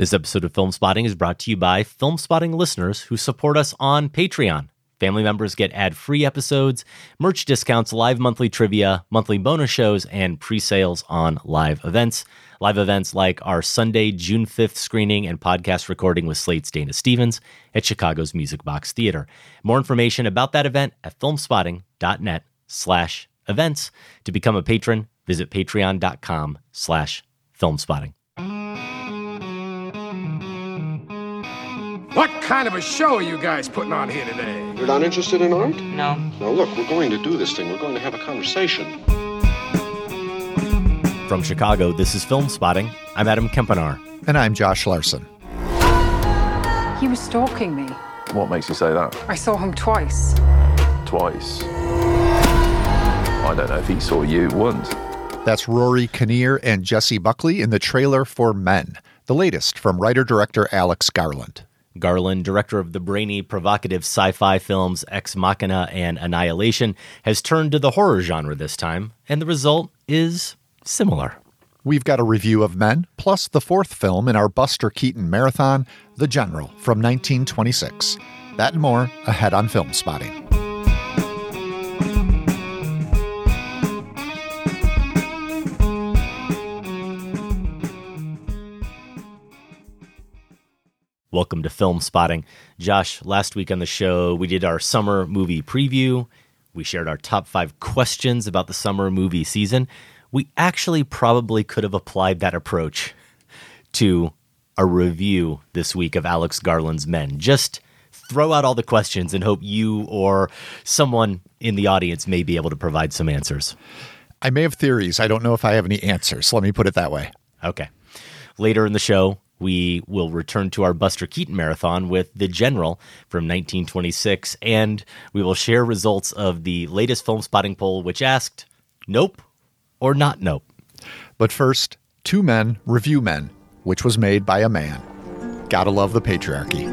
This episode of Film Spotting is brought to you by Film Spotting listeners who support us on Patreon. Family members get ad-free episodes, merch discounts, live monthly trivia, monthly bonus shows, and pre-sales on live events. Live events like our Sunday, June 5th screening and podcast recording with Slate's Dana Stevens at Chicago's Music Box Theater. More information about that event at filmspotting.net/events. To become a patron, visit patreon.com/filmspotting. What kind of a show are you guys putting on here today? You're not interested in art? No. Now look, we're going to do this thing. We're going to have a conversation. From Chicago, this is Film Spotting. I'm Adam Kempenaar. And I'm Josh Larson. He was stalking me. What makes you say that? I saw him twice. Twice. I don't know if he saw you once. That's Rory Kinnear and Jessie Buckley in the trailer for Men, the latest from writer-director Alex Garland. Garland, director of the brainy, provocative sci-fi films Ex Machina and Annihilation, has turned to the horror genre this time, and the result is similar. We've got a review of Men, plus the fourth film in our Buster Keaton marathon, The General from 1926. That and more ahead on Film Spotting. Welcome to Film Spotting. Josh, last week on the show, we did our summer movie preview. We shared our top 5 questions about the summer movie season. We actually probably could have applied that approach to a review this week of Alex Garland's Men. Just throw out all the questions and hope you or someone in the audience may be able to provide some answers. I may have theories. I don't know if I have any answers. Let me put it that way. Okay. Later in the show, we will return to our Buster Keaton marathon with The General from 1926, and we will share results of the latest Film Spotting poll, which asked, nope or not nope. But first, Two Men Review Men, which was made by a man. Gotta love the patriarchy.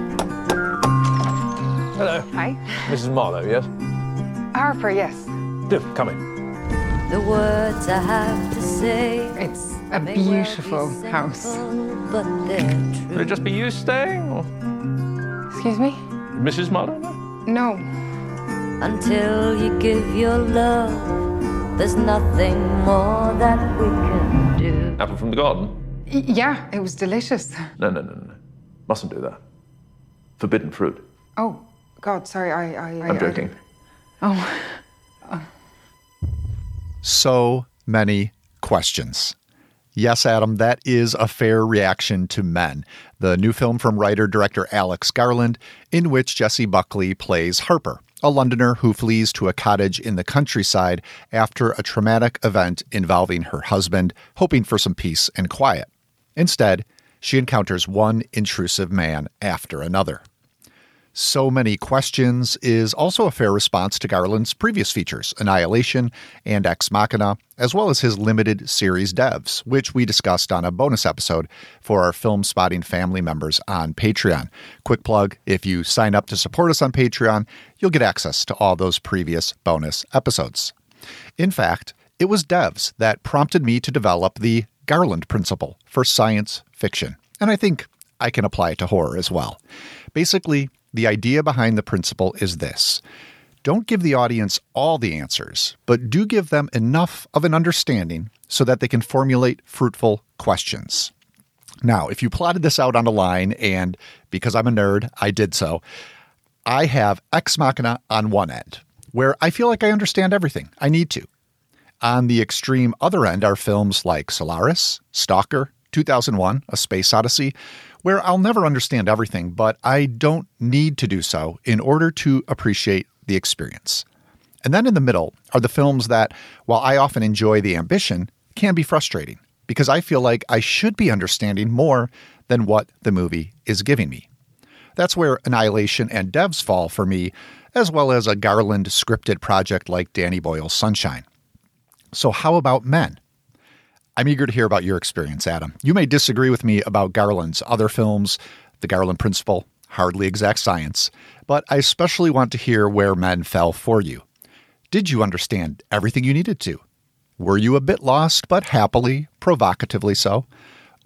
Hello. Hi. Mrs. Marlowe, yes? Harper, yes. Do, come in. The words I have to say. It's a beautiful house. But they're Would true. it just be you staying, or Excuse me? Mrs. Marlowe? No. Until you give your love, there's nothing more that we can do. Apple from the garden? Yeah, it was delicious. No. Mustn't do that. Forbidden fruit. Oh, God, sorry, I'm joking. So many questions. Yes, Adam, that is a fair reaction to Men, the new film from writer-director Alex Garland, in which Jessie Buckley plays Harper, a Londoner who flees to a cottage in the countryside after a traumatic event involving her husband, hoping for some peace and quiet. Instead, she encounters one intrusive man after another. So Many Questions is also a fair response to Garland's previous features, Annihilation and Ex Machina, as well as his limited series Devs, which we discussed on a bonus episode for our Film Spotting family members on Patreon. Quick plug, if you sign up to support us on Patreon, you'll get access to all those previous bonus episodes. In fact, it was Devs that prompted me to develop the Garland principle for science fiction, and I think I can apply it to horror as well. Basically, the idea behind the principle is this. Don't give the audience all the answers, but do give them enough of an understanding so that they can formulate fruitful questions. Now, if you plotted this out on a line, and because I'm a nerd, I did so, I have Ex Machina on one end, where I feel like I understand everything I need to. On the extreme other end are films like Solaris, Stalker, 2001, A Space Odyssey, where I'll never understand everything, but I don't need to do so in order to appreciate the experience. And then in the middle are the films that, while I often enjoy the ambition, can be frustrating, because I feel like I should be understanding more than what the movie is giving me. That's where Annihilation and Devs fall for me, as well as a Garland scripted project like Danny Boyle's Sunshine. So how about Men? I'm eager to hear about your experience, Adam. You may disagree with me about Garland's other films, The Garland Principle, Hardly Exact Science, but I especially want to hear where Men fell for you. Did you understand everything you needed to? Were you a bit lost, but happily, provocatively so?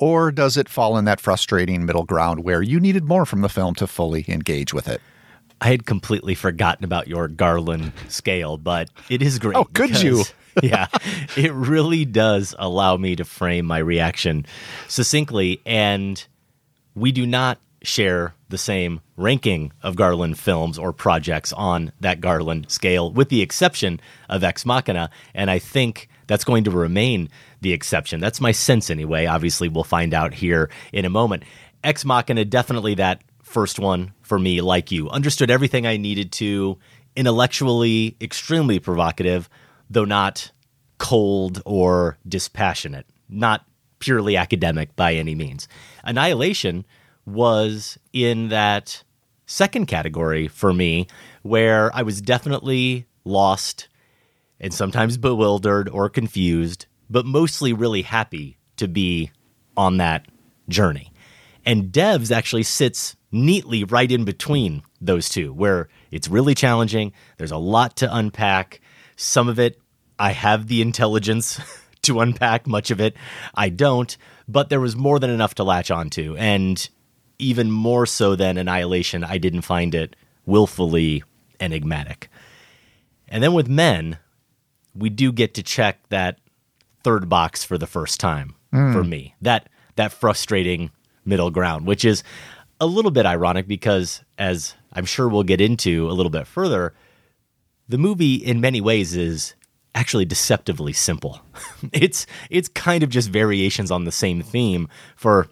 Or does it fall in that frustrating middle ground where you needed more from the film to fully engage with it? I had completely forgotten about your Garland scale, but it is great. Oh, could you? Yeah, it really does allow me to frame my reaction succinctly. And we do not share the same ranking of Garland films or projects on that Garland scale, with the exception of Ex Machina. And I think that's going to remain the exception. That's my sense anyway. Obviously, we'll find out here in a moment. Ex Machina, definitely that first one for me, like you. Understood everything I needed to, intellectually extremely provocative, though not cold or dispassionate, not purely academic by any means. Annihilation was in that second category for me, where I was definitely lost and sometimes bewildered or confused, but mostly really happy to be on that journey. And Devs actually sits neatly right in between those two, where it's really challenging. There's a lot to unpack. Some of it, I have the intelligence to unpack. Much of it, I don't. But there was more than enough to latch onto. And even more so than Annihilation, I didn't find it willfully enigmatic. And then with Men, we do get to check that third box for the first time for me. That frustrating middle ground, which is a little bit ironic because, as I'm sure we'll get into a little bit further, the movie in many ways is actually deceptively simple. It's kind of just variations on the same theme for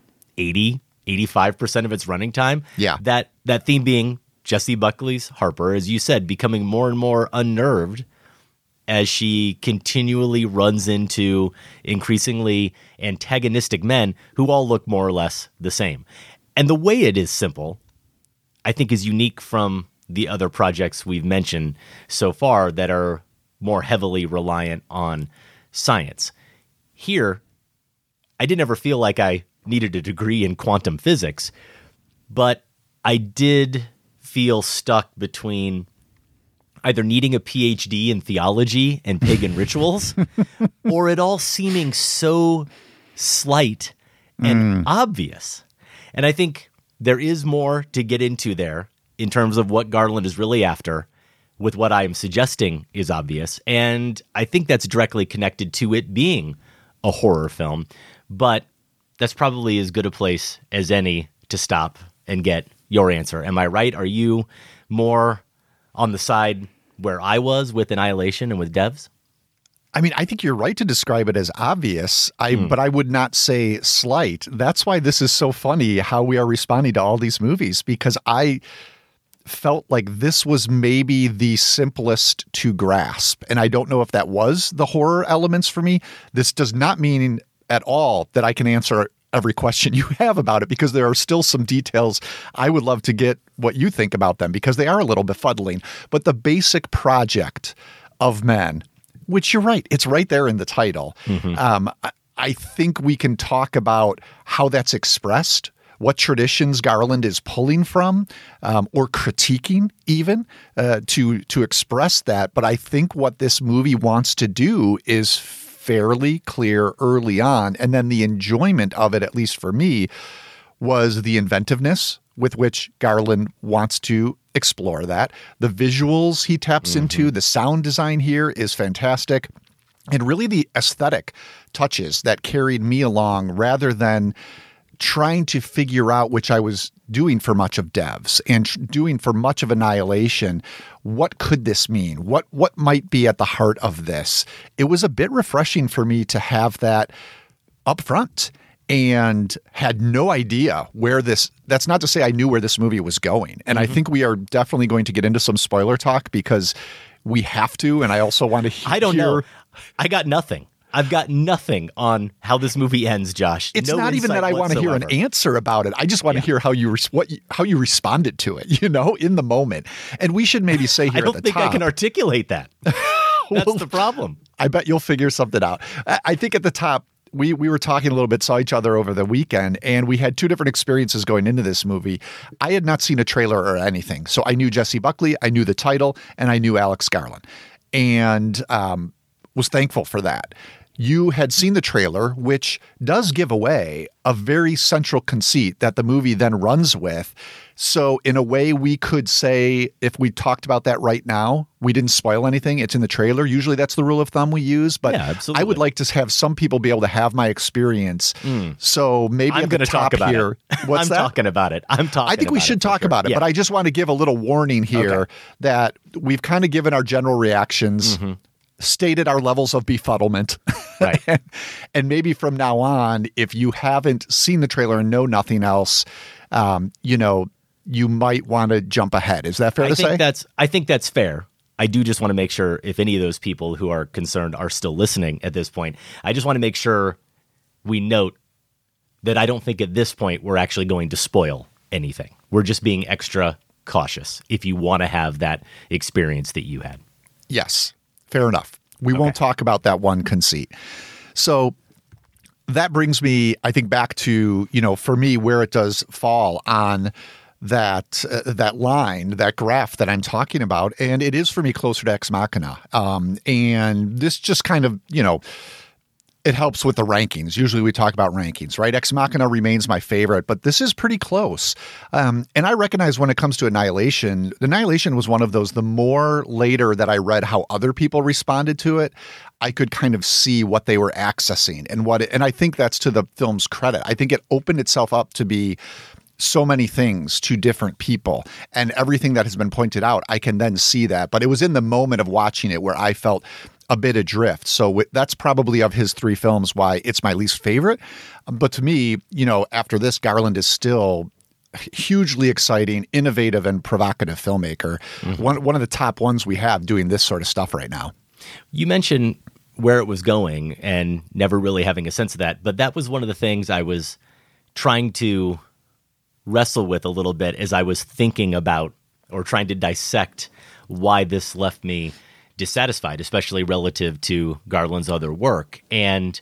85% of its running time. Yeah. That theme being Jessie Buckley's Harper, as you said, becoming more and more unnerved as she continually runs into increasingly antagonistic men who all look more or less the same. And the way it is simple, I think, is unique from the other projects we've mentioned so far that are more heavily reliant on science. Here, I didn't ever feel like I needed a degree in quantum physics, but I did feel stuck between either needing a PhD in theology and pagan rituals, or it all seeming so slight and obvious. And I think there is more to get into there in terms of what Garland is really after with what I am suggesting is obvious. And I think that's directly connected to it being a horror film. But that's probably as good a place as any to stop and get your answer. Am I right? Are you more on the side where I was with Annihilation and with Devs? I mean, I think you're right to describe it as obvious, but I would not say slight. That's why this is so funny how we are responding to all these movies, because I felt like this was maybe the simplest to grasp. And I don't know if that was the horror elements for me. This does not mean at all that I can answer every question you have about it, because there are still some details I would love to get what you think about them, because they are a little befuddling. But the basic project of Men, which you're right, it's right there in the title. I think we can talk about how that's expressed, what traditions Garland is pulling from, or critiquing even to express that. But I think what this movie wants to do is fairly clear early on. And then the enjoyment of it, at least for me, was the inventiveness with which Garland wants to explore that. The visuals he taps into, the sound design here is fantastic. And really the aesthetic touches that carried me along, rather than trying to figure out, which I was doing for much of Devs and doing for much of Annihilation, what could this mean? What might be at the heart of this? It was a bit refreshing for me to have that up front, and had no idea where that's not to say I knew where this movie was going. And I think we are definitely going to get into some spoiler talk, because we have to. And I also want to hear. I don't know. I got nothing. I've got nothing on how this movie ends, Josh. It's not even that I want to hear an answer about it. I just want to hear how you responded to it, in the moment. And we should maybe say here I don't at the think top, I can articulate that. That's the problem. I bet you'll figure something out. I think at the top, we were talking a little bit, saw each other over the weekend, and we had two different experiences going into this movie. I had not seen a trailer or anything. So I knew Jessie Buckley, I knew the title, and I knew Alex Garland, and was thankful for that. you had seen the trailer, which does give away a very central conceit that the movie then runs with. So in a way, we could say, if we talked about that right now, we didn't spoil anything. It's in the trailer. Usually that's the rule of thumb we use. But Yeah, absolutely. I would like to have some people be able to have my experience. So maybe I'm at the going to talk top about here. it. What's I'm that? talking about it. I'm talking I think we about should it for talk sure. about it, Yeah. but I just want to give a little warning here that we've kind of given our general reactions, stated our levels of befuddlement. Right. And maybe from now on, if you haven't seen the trailer and know nothing else, you might want to jump ahead. Is that fair to say? I think that's fair. I do just want to make sure if any of those people who are concerned are still listening at this point, I just want to make sure we note that I don't think at this point we're actually going to spoil anything. We're just being extra cautious if you want to have that experience that you had. Yes, fair enough. We won't talk about that one conceit. So that brings me, I think, back to, for me, where it does fall on that line, that graph that I'm talking about. And it is for me closer to Ex Machina. And this just kind of, it helps with the rankings. Usually we talk about rankings, right? Ex Machina remains my favorite, but this is pretty close. And I recognize when it comes to Annihilation, Annihilation was one of those, the more later that I read how other people responded to it, I could kind of see what they were accessing and I think that's to the film's credit. I think it opened itself up to be so many things to different people, and everything that has been pointed out, I can then see that. But it was in the moment of watching it where I felt a bit adrift. So that's probably of his three films why it's my least favorite. But to me, after this, Garland is still hugely exciting, innovative, and provocative filmmaker. One of the top ones we have doing this sort of stuff right now. You mentioned where it was going and never really having a sense of that, but that was one of the things I was trying to wrestle with a little bit as I was thinking about or trying to dissect why this left me dissatisfied, especially relative to Garland's other work. And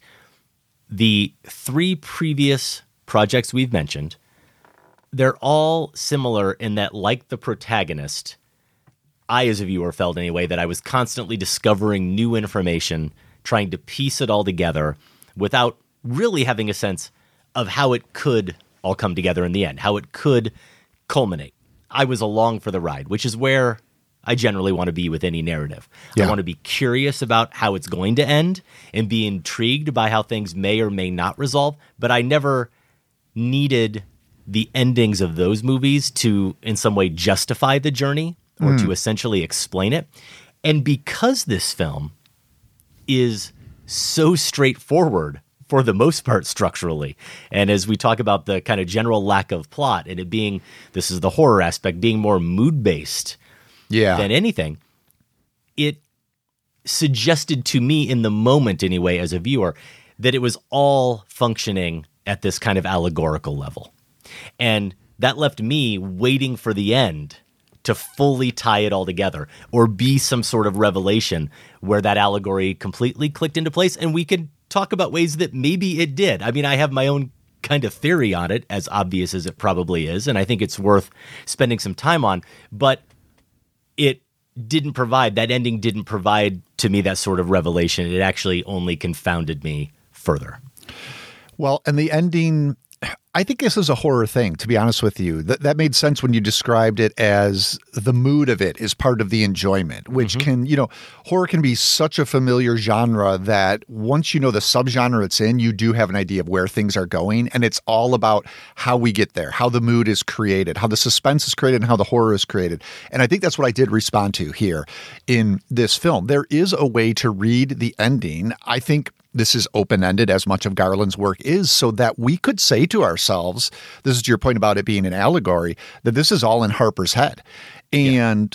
the three previous projects we've mentioned, they're all similar in that, like the protagonist, I, as a viewer, felt anyway, that I was constantly discovering new information, trying to piece it all together without really having a sense of how it could all come together in the end, how it could culminate. I was along for the ride, which is where I generally want to be with any narrative. Yeah. I want to be curious about how it's going to end and be intrigued by how things may or may not resolve, but I never needed the endings of those movies to in some way justify the journey or to essentially explain it. And because this film is so straightforward for the most part structurally, and as we talk about the kind of general lack of plot and it being, this is the horror aspect, being more mood-based than anything, it suggested to me in the moment anyway as a viewer that it was all functioning at this kind of allegorical level. And that left me waiting for the end to fully tie it all together or be some sort of revelation where that allegory completely clicked into place. And we could talk about ways that maybe it did. I mean, I have my own kind of theory on it, as obvious as it probably is, and I think it's worth spending some time on, but it didn't provide, that ending didn't provide to me that sort of revelation. It actually only confounded me further. Well, and the ending, I think this is a horror thing, to be honest with you. That made sense when you described it as the mood of it is part of the enjoyment, which can, horror can be such a familiar genre that once you know the subgenre it's in, you do have an idea of where things are going. And it's all about how we get there, how the mood is created, how the suspense is created, and how the horror is created. And I think that's what I did respond to here in this film. There is a way to read the ending. I think this is open-ended, as much of Garland's work is, so that we could say to ourselves, this is to your point about it being an allegory, that this is all in Harper's head. And,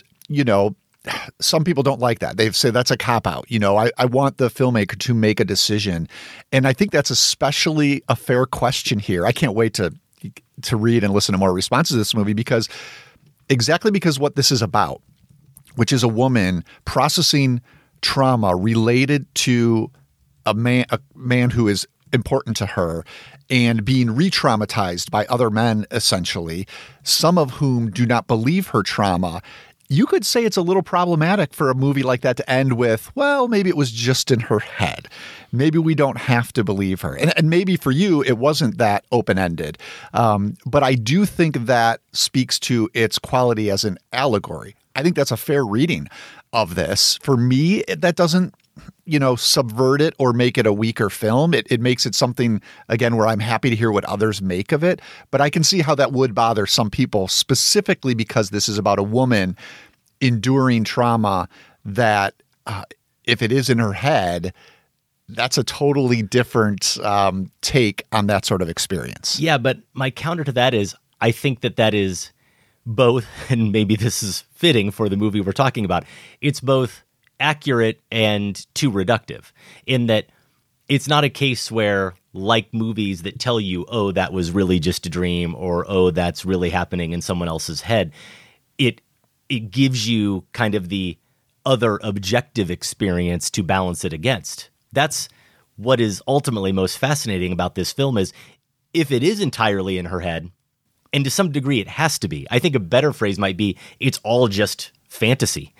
some people don't like that. They say that's a cop-out. I want the filmmaker to make a decision. And I think that's especially a fair question here. I can't wait to read and listen to more responses to this movie because what this is about, which is a woman processing trauma related to a man who is important to her and being re-traumatized by other men, essentially, some of whom do not believe her trauma. you could say it's a little problematic for a movie like that to end with, well, maybe it was just in her head. Maybe we don't have to believe her. And maybe for you, it wasn't that open-ended. But I do think that speaks to its quality as an allegory. I think that's a fair reading of this. For me, that doesn't, subvert it or make it a weaker film. It makes it something, again, where I'm happy to hear what others make of it. But I can see how that would bother some people, specifically because this is about a woman enduring trauma that if it is in her head, that's a totally different take on that sort of experience. Yeah, but my counter to that is I think that is both, and maybe this is fitting for the movie we're talking about, it's both accurate and too reductive, in that it's not a case where, like movies that tell you, oh, that was really just a dream, or oh, that's really happening in someone else's head, it gives you kind of the other objective experience to balance it against. That's what is ultimately most fascinating about this film, is if it is entirely in her head, and to some degree it has to be. I think a better phrase might be, it's all just fantasy.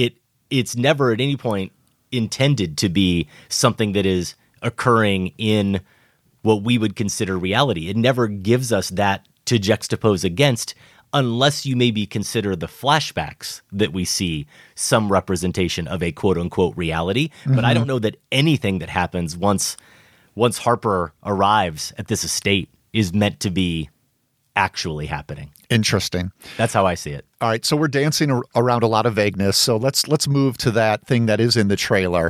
It's never at any point intended to be something that is occurring in what we would consider reality. It never gives us that to juxtapose against, unless you maybe consider the flashbacks that we see some representation of a quote-unquote reality. Mm-hmm. But I don't know that anything that happens once Harper arrives at this estate is meant to be actually happening. Interesting. That's how I see it. All right, so we're dancing around a lot of vagueness. So let's move to that thing that is in the trailer,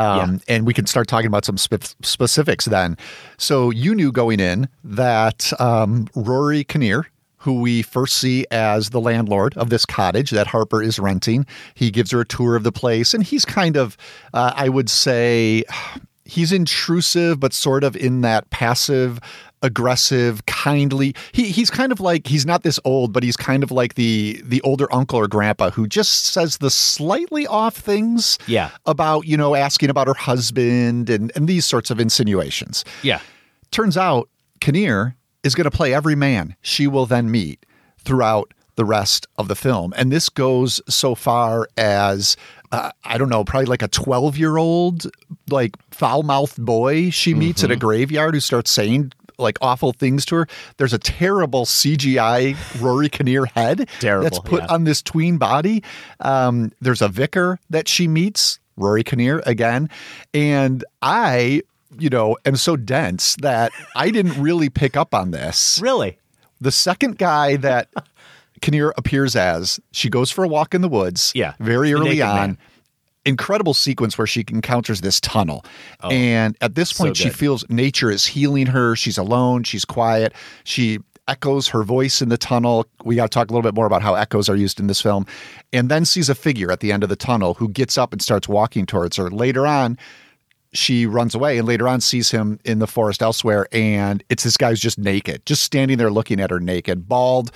and we can start talking about some specifics then. So you knew going in that Rory Kinnear, who we first see as the landlord of this cottage that Harper is renting, he gives her a tour of the place, and he's kind of, I would say, he's intrusive, but sort of in that passive, aggressive, kindly. He's kind of like, he's not this old, but he's kind of like the older uncle or grandpa who just says the slightly off things about, asking about her husband and these sorts of insinuations. Yeah. Turns out Kinnear is going to play every man she will then meet throughout the rest of the film. And this goes so far as, I don't know, probably like a 12-year-old, like foul-mouthed boy she meets at a graveyard who starts saying like awful things to her. There's a terrible CGI Rory Kinnear head that's put on this tween body. There's a vicar that she meets, Rory Kinnear again. And I, am so dense that I didn't really pick up on this. Really? The second guy that Kinnear appears as, she goes for a walk in the woods very early on. Man. Incredible sequence where she encounters this tunnel. And at this point, she feels nature is healing her. She's alone. She's quiet. She echoes her voice in the tunnel. We got to talk a little bit more about how echoes are used in this film. And then sees a figure at the end of the tunnel who gets up and starts walking towards her. Later on, she runs away, and later on sees him in the forest elsewhere. And it's this guy who's just naked, just standing there looking at her naked, bald,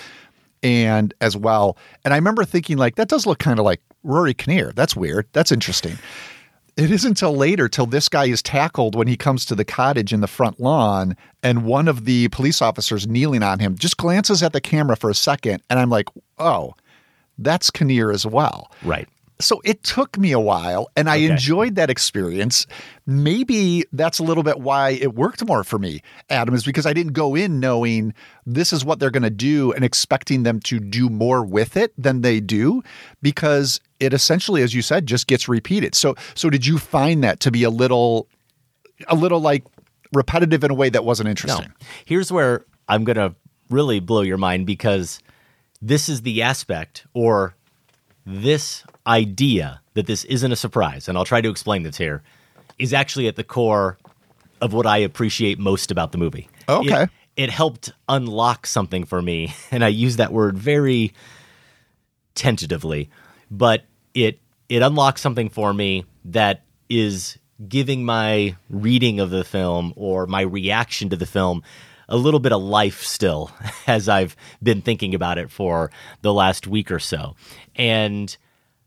and as well. And I remember thinking, like, that does look kind of like Rory Kinnear. That's weird. That's interesting. It isn't until later, till this guy is tackled when he comes to the cottage in the front lawn, and one of the police officers kneeling on him just glances at the camera for a second, and I'm like, oh, that's Kinnear as well. Right. So it took me a while, and I enjoyed that experience. Maybe that's a little bit why it worked more for me, Adam, is because I didn't go in knowing this is what they're going to do and expecting them to do more with it than they do, because it essentially, as you said, just gets repeated. So did you find that to be a little like repetitive in a way that wasn't interesting? No. Here's where I'm going to really blow your mind, because this is the aspect, or this idea that this isn't a surprise, and I'll try to explain this here, is actually at the core of what I appreciate most about the movie. Okay. It helped unlock something for me, and I use that word very tentatively, but it unlocks something for me that is giving my reading of the film, or my reaction to the film, a little bit of life still, as I've been thinking about it for the last week or so. And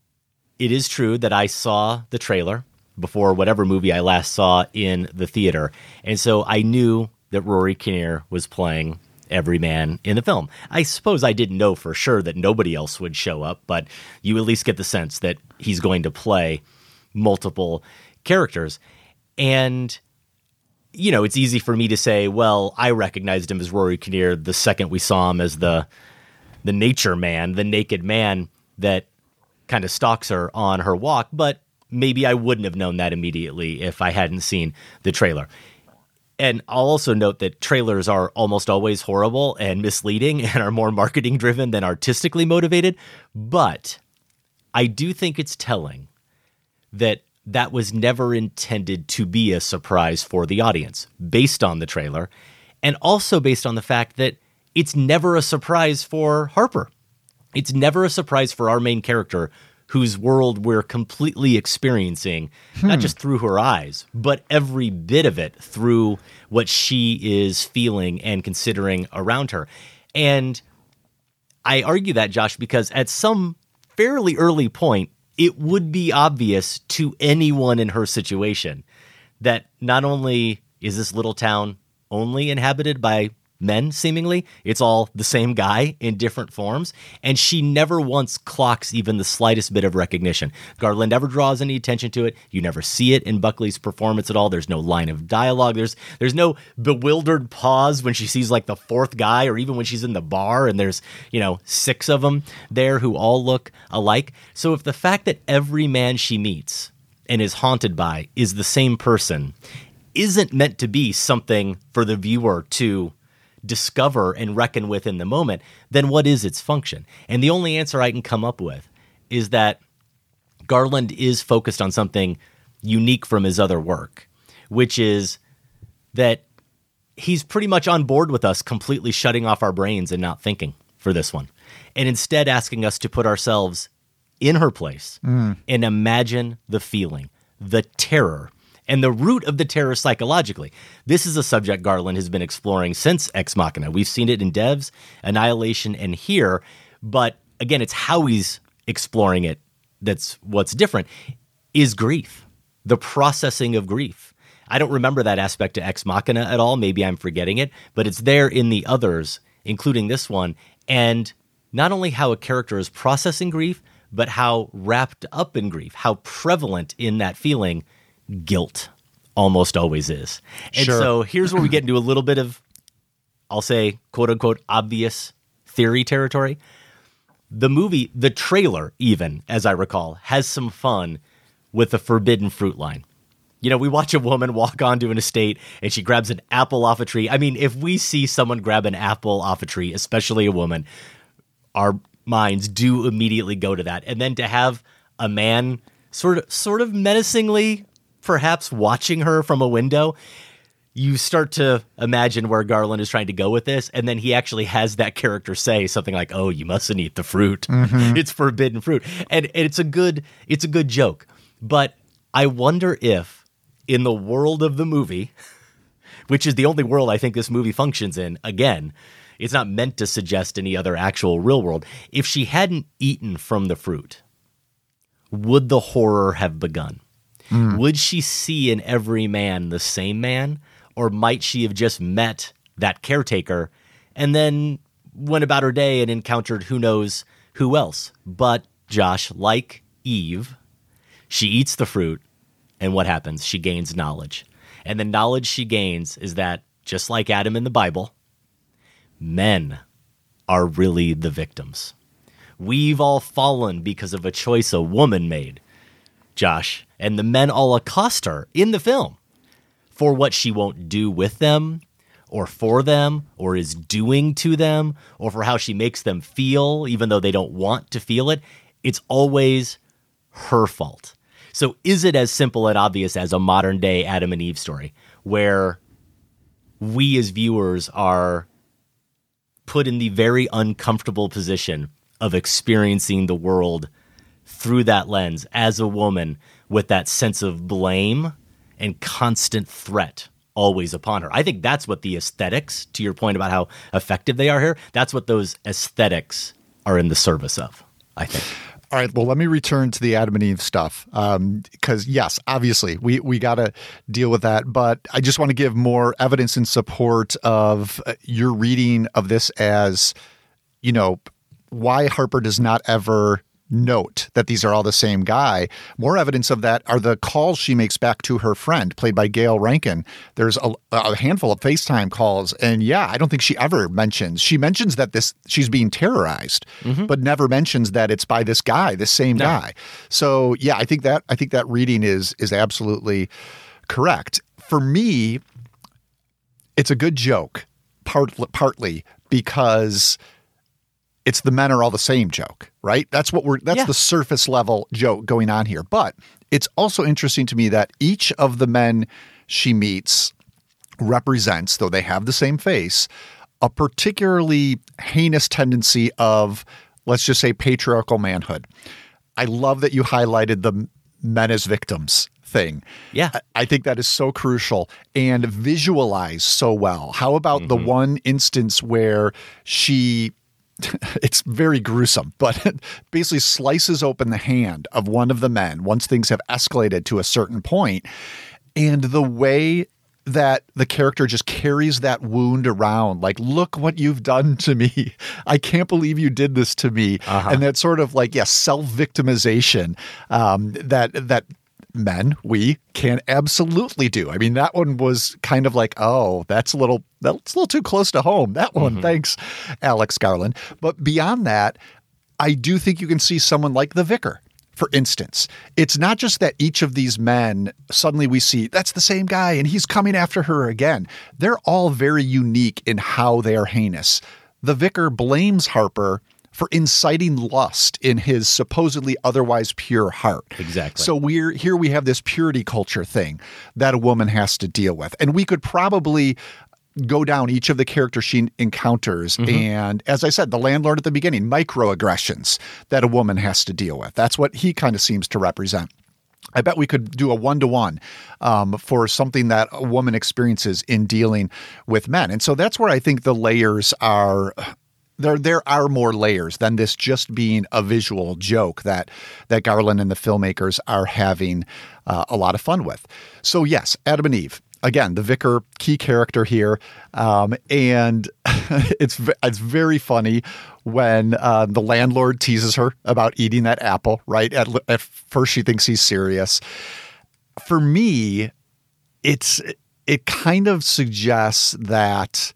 it is true that I saw the trailer before whatever movie I last saw in the theater. And so I knew that Rory Kinnear was playing every man in the film. I suppose I didn't know for sure that nobody else would show up, but you at least get the sense that he's going to play multiple characters. And, you know, it's easy for me to say, well, I recognized him as Rory Kinnear the second we saw him as the nature man, the naked man that kind of stalks her on her walk, but maybe I wouldn't have known that immediately if I hadn't seen the trailer. And I'll also note that trailers are almost always horrible and misleading and are more marketing driven than artistically motivated. But I do think it's telling that that was never intended to be a surprise for the audience based on the trailer, and also based on the fact that it's never a surprise for Harper. It's never a surprise for our main character, whose world we're completely experiencing, not just through her eyes, but every bit of it through what she is feeling and considering around her. And I argue that, Josh, because at some fairly early point, it would be obvious to anyone in her situation that not only is this little town only inhabited by men, seemingly, it's all the same guy in different forms, and she never once clocks even the slightest bit of recognition. Garland never draws any attention to it. You never see it in Buckley's performance at all. There's no line of dialogue. There's no bewildered pause when she sees like the fourth guy, or even when she's in the bar and there's, you know, 6 of them there who all look alike. So if the fact that every man she meets and is haunted by is the same person isn't meant to be something for the viewer to discover and reckon with in the moment, then what is its function? And the only answer I can come up with is that Garland is focused on something unique from his other work, which is that he's pretty much on board with us completely shutting off our brains and not thinking for this one, and instead asking us to put ourselves in her place and imagine the feeling, the terror, and the root of the terror psychologically. This is a subject Garland has been exploring since Ex Machina. We've seen it in Devs, Annihilation, and here, but again, it's how he's exploring it that's what's different, is grief, the processing of grief. I don't remember that aspect to Ex Machina at all. Maybe I'm forgetting it, but it's there in the others, including this one, and not only how a character is processing grief, but how wrapped up in grief, how prevalent in that feeling guilt almost always is. And so here's where we get into a little bit of, I'll say, quote unquote, obvious theory territory. The movie, the trailer even, as I recall, has some fun with the forbidden fruit line. You know, we watch a woman walk onto an estate and she grabs an apple off a tree. I mean, if we see someone grab an apple off a tree, especially a woman, our minds do immediately go to that. And then to have a man sort of menacingly perhaps watching her from a window, you start to imagine where Garland is trying to go with this. And then he actually has that character say something like, "Oh, you mustn't eat the fruit. It's forbidden fruit." And it's a good joke. But I wonder if in the world of the movie, which is the only world I think this movie functions in, again, it's not meant to suggest any other actual real world. If she hadn't eaten from the fruit, would the horror have begun? Would she see in every man the same man? Or might she have just met that caretaker and then went about her day and encountered who knows who else? But, Josh, like Eve, she eats the fruit, and what happens? She gains knowledge. And the knowledge she gains is that, just like Adam in the Bible, men are really the victims. We've all fallen because of a choice a woman made, Josh, and the men all accost her in the film for what she won't do with them or for them or is doing to them or for how she makes them feel even though they don't want to feel it. It's always her fault. So is it as simple and obvious as a modern day Adam and Eve story where we as viewers are put in the very uncomfortable position of experiencing the world through that lens as a woman with that sense of blame and constant threat always upon her? I think that's what the aesthetics, to your point about how effective they are here, that's what those aesthetics are in the service of, I think. All right, well, let me return to the Adam and Eve stuff because, yes, obviously, we got to deal with that. But I just want to give more evidence in support of your reading of this as, why Harper does not ever note that these are all the same guy. More evidence of that are the calls she makes back to her friend, played by Gail Rankin. There's a handful of FaceTime calls, and I don't think she ever mentions. She mentions that she's being terrorized, but never mentions that it's by this guy, this same guy. So I think that reading is absolutely correct. For me, it's a good joke, partly because it's the men are all the same joke, right? That's the surface level joke going on here. But it's also interesting to me that each of the men she meets represents, though they have the same face, a particularly heinous tendency of, let's just say, patriarchal manhood. I love that you highlighted the men as victims thing. Yeah. I think that is so crucial and visualized so well. How about the one instance where she... it's very gruesome, but basically slices open the hand of one of the men once things have escalated to a certain point. And the way that the character just carries that wound around, like, look what you've done to me. I can't believe you did this to me. And that sort of self-victimization that men, we can absolutely do. I mean, that one was kind of like, oh, that's a little too close to home. That one, thanks, Alex Garland. But beyond that, I do think you can see someone like the vicar, for instance. It's not just that each of these men, suddenly we see, that's the same guy and he's coming after her again. They're all very unique in how they are heinous. The vicar blames Harper for inciting lust in his supposedly otherwise pure heart. Exactly. So we have this purity culture thing that a woman has to deal with. And we could probably go down each of the characters she encounters. And as I said, the landlord at the beginning, microaggressions that a woman has to deal with. That's what he kind of seems to represent. I bet we could do a 1-to-1 for something that a woman experiences in dealing with men. And so that's where I think the layers are... There are more layers than this just being a visual joke that Garland and the filmmakers are having a lot of fun with. So yes, Adam and Eve. Again, the vicar, key character here. And it's very funny when the landlord teases her about eating that apple, right? At first she thinks he's serious. For me, it kind of suggests that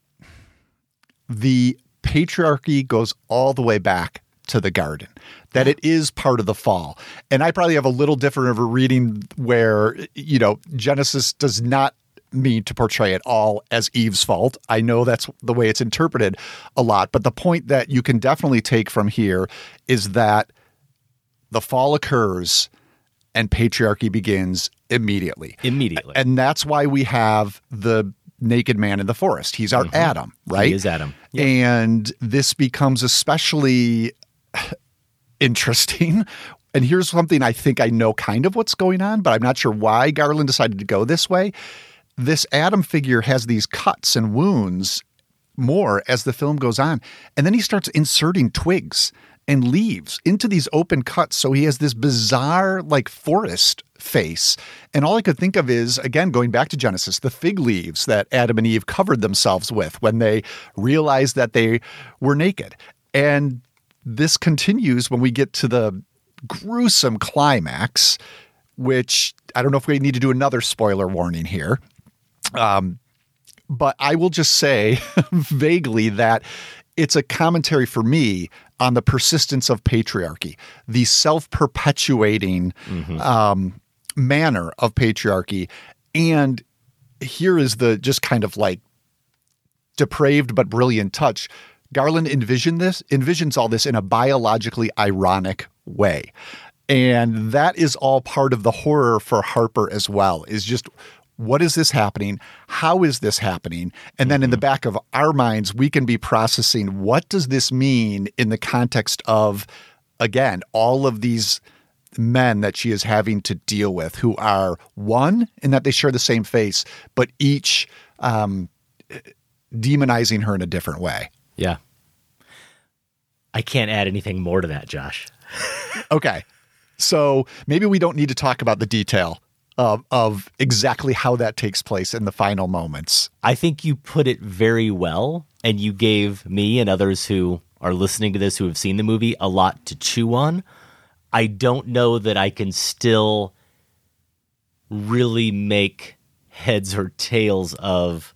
the patriarchy goes all the way back to the garden, that it is part of the fall. And I probably have a little different of a reading where, Genesis does not mean to portray it all as Eve's fault. I know that's the way it's interpreted a lot. But the point that you can definitely take from here is that the fall occurs and patriarchy begins immediately. And that's why we have the naked man in the forest. He's our Adam, right? He is Adam. Yep. And this becomes especially interesting. And here's something I think I know kind of what's going on, but I'm not sure why Garland decided to go this way. This Adam figure has these cuts and wounds more as the film goes on. And then he starts inserting twigs and leaves into these open cuts. So he has this bizarre, forest face. And all I could think of is, again, going back to Genesis, the fig leaves that Adam and Eve covered themselves with when they realized that they were naked. And this continues when we get to the gruesome climax, which I don't know if we need to do another spoiler warning here. But I will just say vaguely that it's a commentary for me on the persistence of patriarchy, the self-perpetuating manner of patriarchy. And here is the just kind of depraved but brilliant touch. Garland envisions all this in a biologically ironic way. And that is all part of the horror for Harper as well, is just, what is this happening? How is this happening? And then in the back of our minds, we can be processing, what does this mean in the context of, again, all of these men that she is having to deal with, who are one in that they share the same face, but each demonizing her in a different way. Yeah. I can't add anything more to that, Josh. Okay. So maybe we don't need to talk about the detail of exactly how that takes place in the final moments. I think you put it very well, and you gave me and others who are listening to this who have seen the movie a lot to chew on. I don't know that I can still really make heads or tails of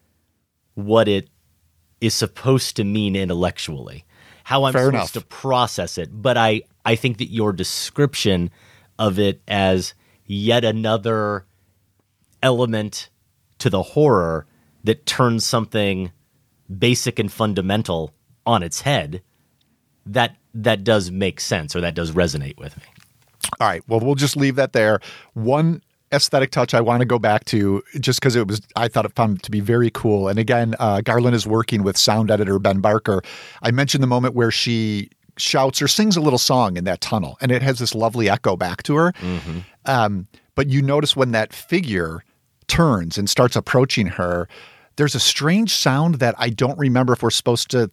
what it is supposed to mean intellectually, how I'm Fair supposed enough. to process it. But I think that your description of it as yet another element to the horror that turns something basic and fundamental on its head, that does make sense, or that does resonate with me. All right. Well, we'll just leave that there. One aesthetic touch I want to go back to, just because I found it to be very cool. And again, Garland is working with sound editor Ben Barker. I mentioned the moment where she shouts or sings a little song in that tunnel, and it has this lovely echo back to her. But you notice when that figure turns and starts approaching her, there's a strange sound that I don't remember if we're supposed to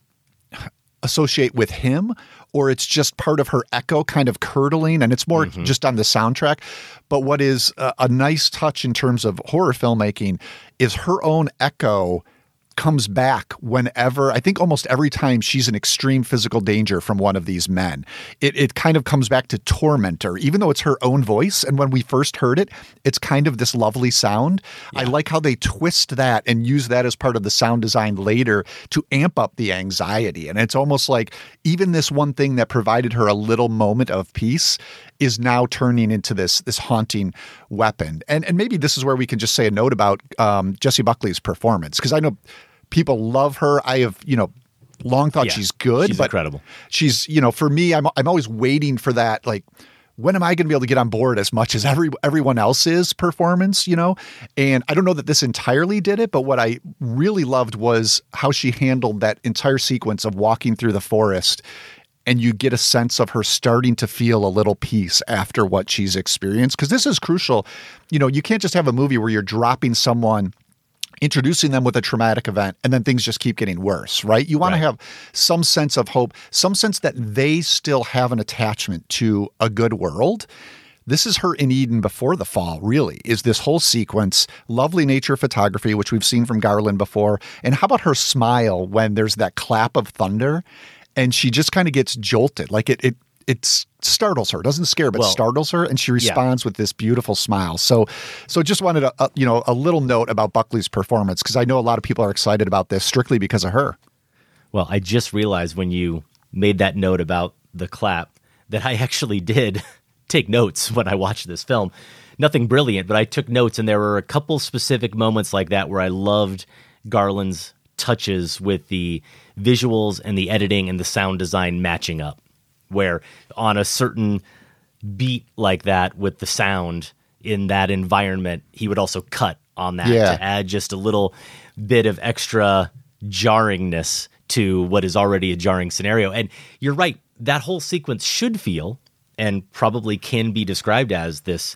associate with him, or it's just part of her echo kind of curdling, and it's more just on the soundtrack. But what is a nice touch in terms of horror filmmaking is her own echo comes back whenever, I think almost every time she's in extreme physical danger from one of these men. It kind of comes back to torment her, even though it's her own voice. And when we first heard it, it's kind of this lovely sound. Yeah. I like how they twist that and use that as part of the sound design later to amp up the anxiety. And it's almost like even this one thing that provided her a little moment of peace is now turning into this haunting weapon. And maybe this is where we can just say a note about Jessie Buckley's performance, because I know people love her. I have, long thought she's good. She's but incredible. She's, for me, I'm always waiting for that, like, when am I going to be able to get on board as much as everyone else's performance, And I don't know that this entirely did it, but what I really loved was how she handled that entire sequence of walking through the forest. And you get a sense of her starting to feel a little peace after what she's experienced. Because this is crucial. You can't just have a movie where you're dropping someone, introducing them with a traumatic event, and then things just keep getting worse, right? You want to have some sense of hope, some sense that they still have an attachment to a good world. This is her in Eden before the fall, really, is this whole sequence, lovely nature photography, which we've seen from Garland before. And how about her smile when there's that clap of thunder? And she just kind of gets jolted, like it startles her. It doesn't scare, but startles her, and she responds with this beautiful smile. So just wanted a little note about Buckley's performance, because I know a lot of people are excited about this strictly because of her. Well, I just realized when you made that note about the clap that I actually did take notes when I watched this film. Nothing brilliant, but I took notes, and there were a couple specific moments like that where I loved Garland's touches with the visuals and the editing and the sound design matching up, where on a certain beat like that with the sound in that environment, he would also cut on that to add just a little bit of extra jarringness to what is already a jarring scenario. And you're right, that whole sequence should feel, and probably can be described as, this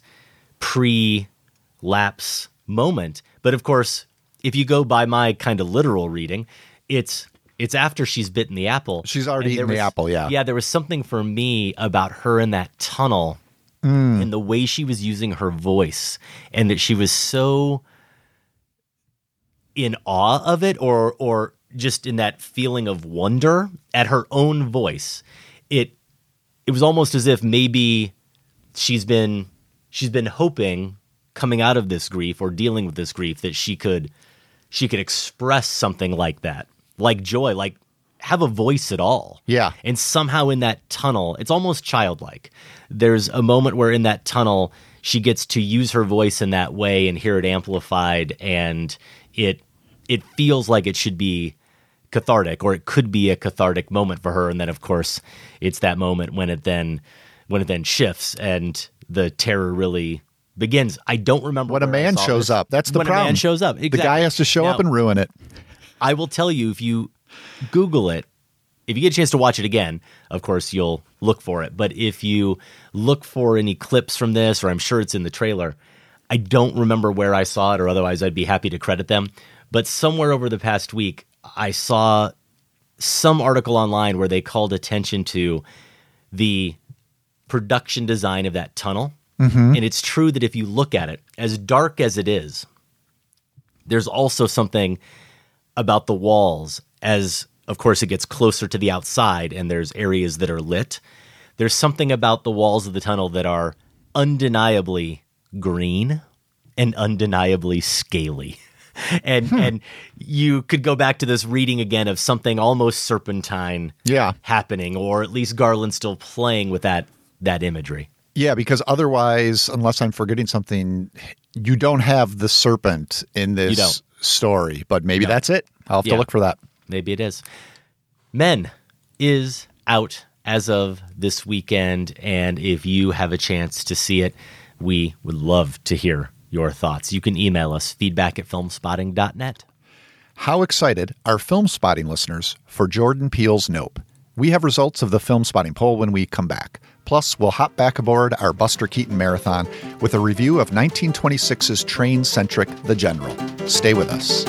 pre-lapse moment. But of course, if you go by my kind of literal reading, it's after she's bitten the apple. She's already eaten the apple, yeah. Yeah, there was something for me about her in that tunnel and the way she was using her voice, and that she was so in awe of it, or just in that feeling of wonder at her own voice. It was almost as if maybe she's been hoping, coming out of this grief or dealing with this grief, that she could express something like that, like joy, like have a voice at all. Yeah. And somehow in that tunnel, it's almost childlike. There's a moment where in that tunnel, she gets to use her voice in that way and hear it amplified, and it feels like it should be cathartic, or it could be a cathartic moment for her. And then of course it's that moment when it then shifts and the terror really begins. I don't remember when a man shows up. That's the problem. When a man shows up, exactly. The guy has to show up and ruin it. I will tell you, if you Google it, if you get a chance to watch it again, of course you'll look for it. But if you look for any clips from this, or I'm sure it's in the trailer, I don't remember where I saw it, or otherwise I'd be happy to credit them. But somewhere over the past week, I saw some article online where they called attention to the production design of that tunnel. And it's true that if you look at it, as dark as it is, there's also something about the walls as, of course, it gets closer to the outside and there's areas that are lit. There's something about the walls of the tunnel that are undeniably green and undeniably scaly. And you could go back to this reading again of something almost serpentine happening, or at least Garland still playing with that imagery. Yeah, because otherwise, unless I'm forgetting something, you don't have the serpent in this story. But maybe that's it. I'll have to look for that. Maybe it is. Men is out as of this weekend, and if you have a chance to see it, we would love to hear your thoughts. You can email us, feedback@filmspotting.net. How excited are Film Spotting listeners for Jordan Peele's Nope? We have results of the Film Spotting poll when we come back. Plus, we'll hop back aboard our Buster Keaton marathon with a review of 1926's train-centric The General. Stay with us.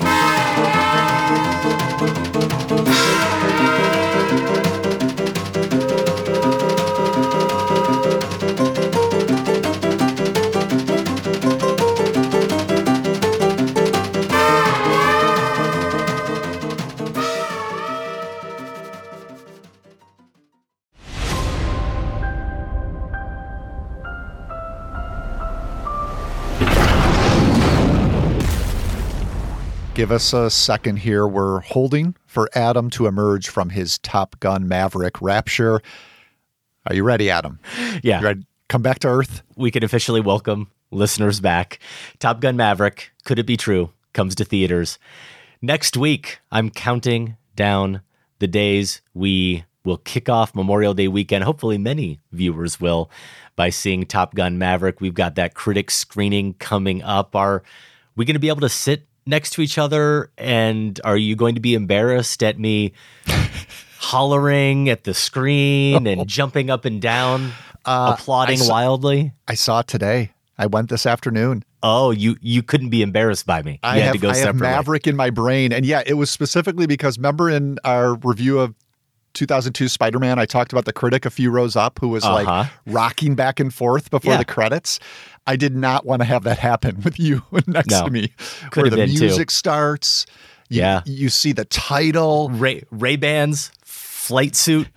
Give us a second here. We're holding for Adam to emerge from his Top Gun Maverick rapture. Are you ready, Adam? Yeah. You ready to come back to Earth? We can officially welcome listeners back. Top Gun Maverick, Could It Be True, comes to theaters. Next week, I'm counting down the days we will kick off Memorial Day weekend. Hopefully many viewers will, by seeing Top Gun Maverick. We've got that critic screening coming up. Are we going to be able to sit next to each other, and are you going to be embarrassed at me hollering at the screen and jumping up and down, applauding wildly? I saw it today. I went this afternoon. Oh, you couldn't be embarrassed by me. You had to go separately. I have Maverick in my brain. And yeah, it was specifically because, remember in our review of 2002 Spider-Man, I talked about the critic a few rows up who was like rocking back and forth before the credits. I did not want to have that happen with you next to me. Could where the music starts. You see the title. Ray-Bans, flight suit.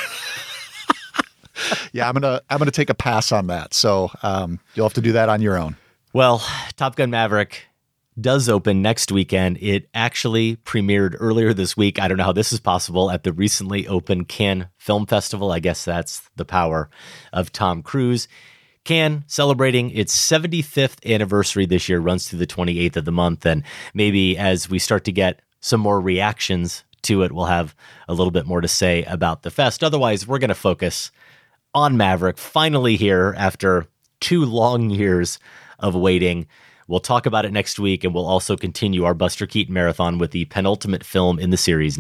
Yeah, I'm gonna take a pass on that. So you'll have to do that on your own. Well, Top Gun Maverick does open next weekend. It actually premiered earlier this week. I don't know how this is possible at the recently opened Cannes Film Festival. I guess that's the power of Tom Cruise. Cannes celebrating its 75th anniversary this year, runs through the 28th of the month. And maybe as we start to get some more reactions to it, we'll have a little bit more to say about the fest. Otherwise, we're going to focus on Maverick, finally here after 2 long years of waiting. We'll talk about it next week, and we'll also continue our Buster Keaton marathon with the penultimate film in the series,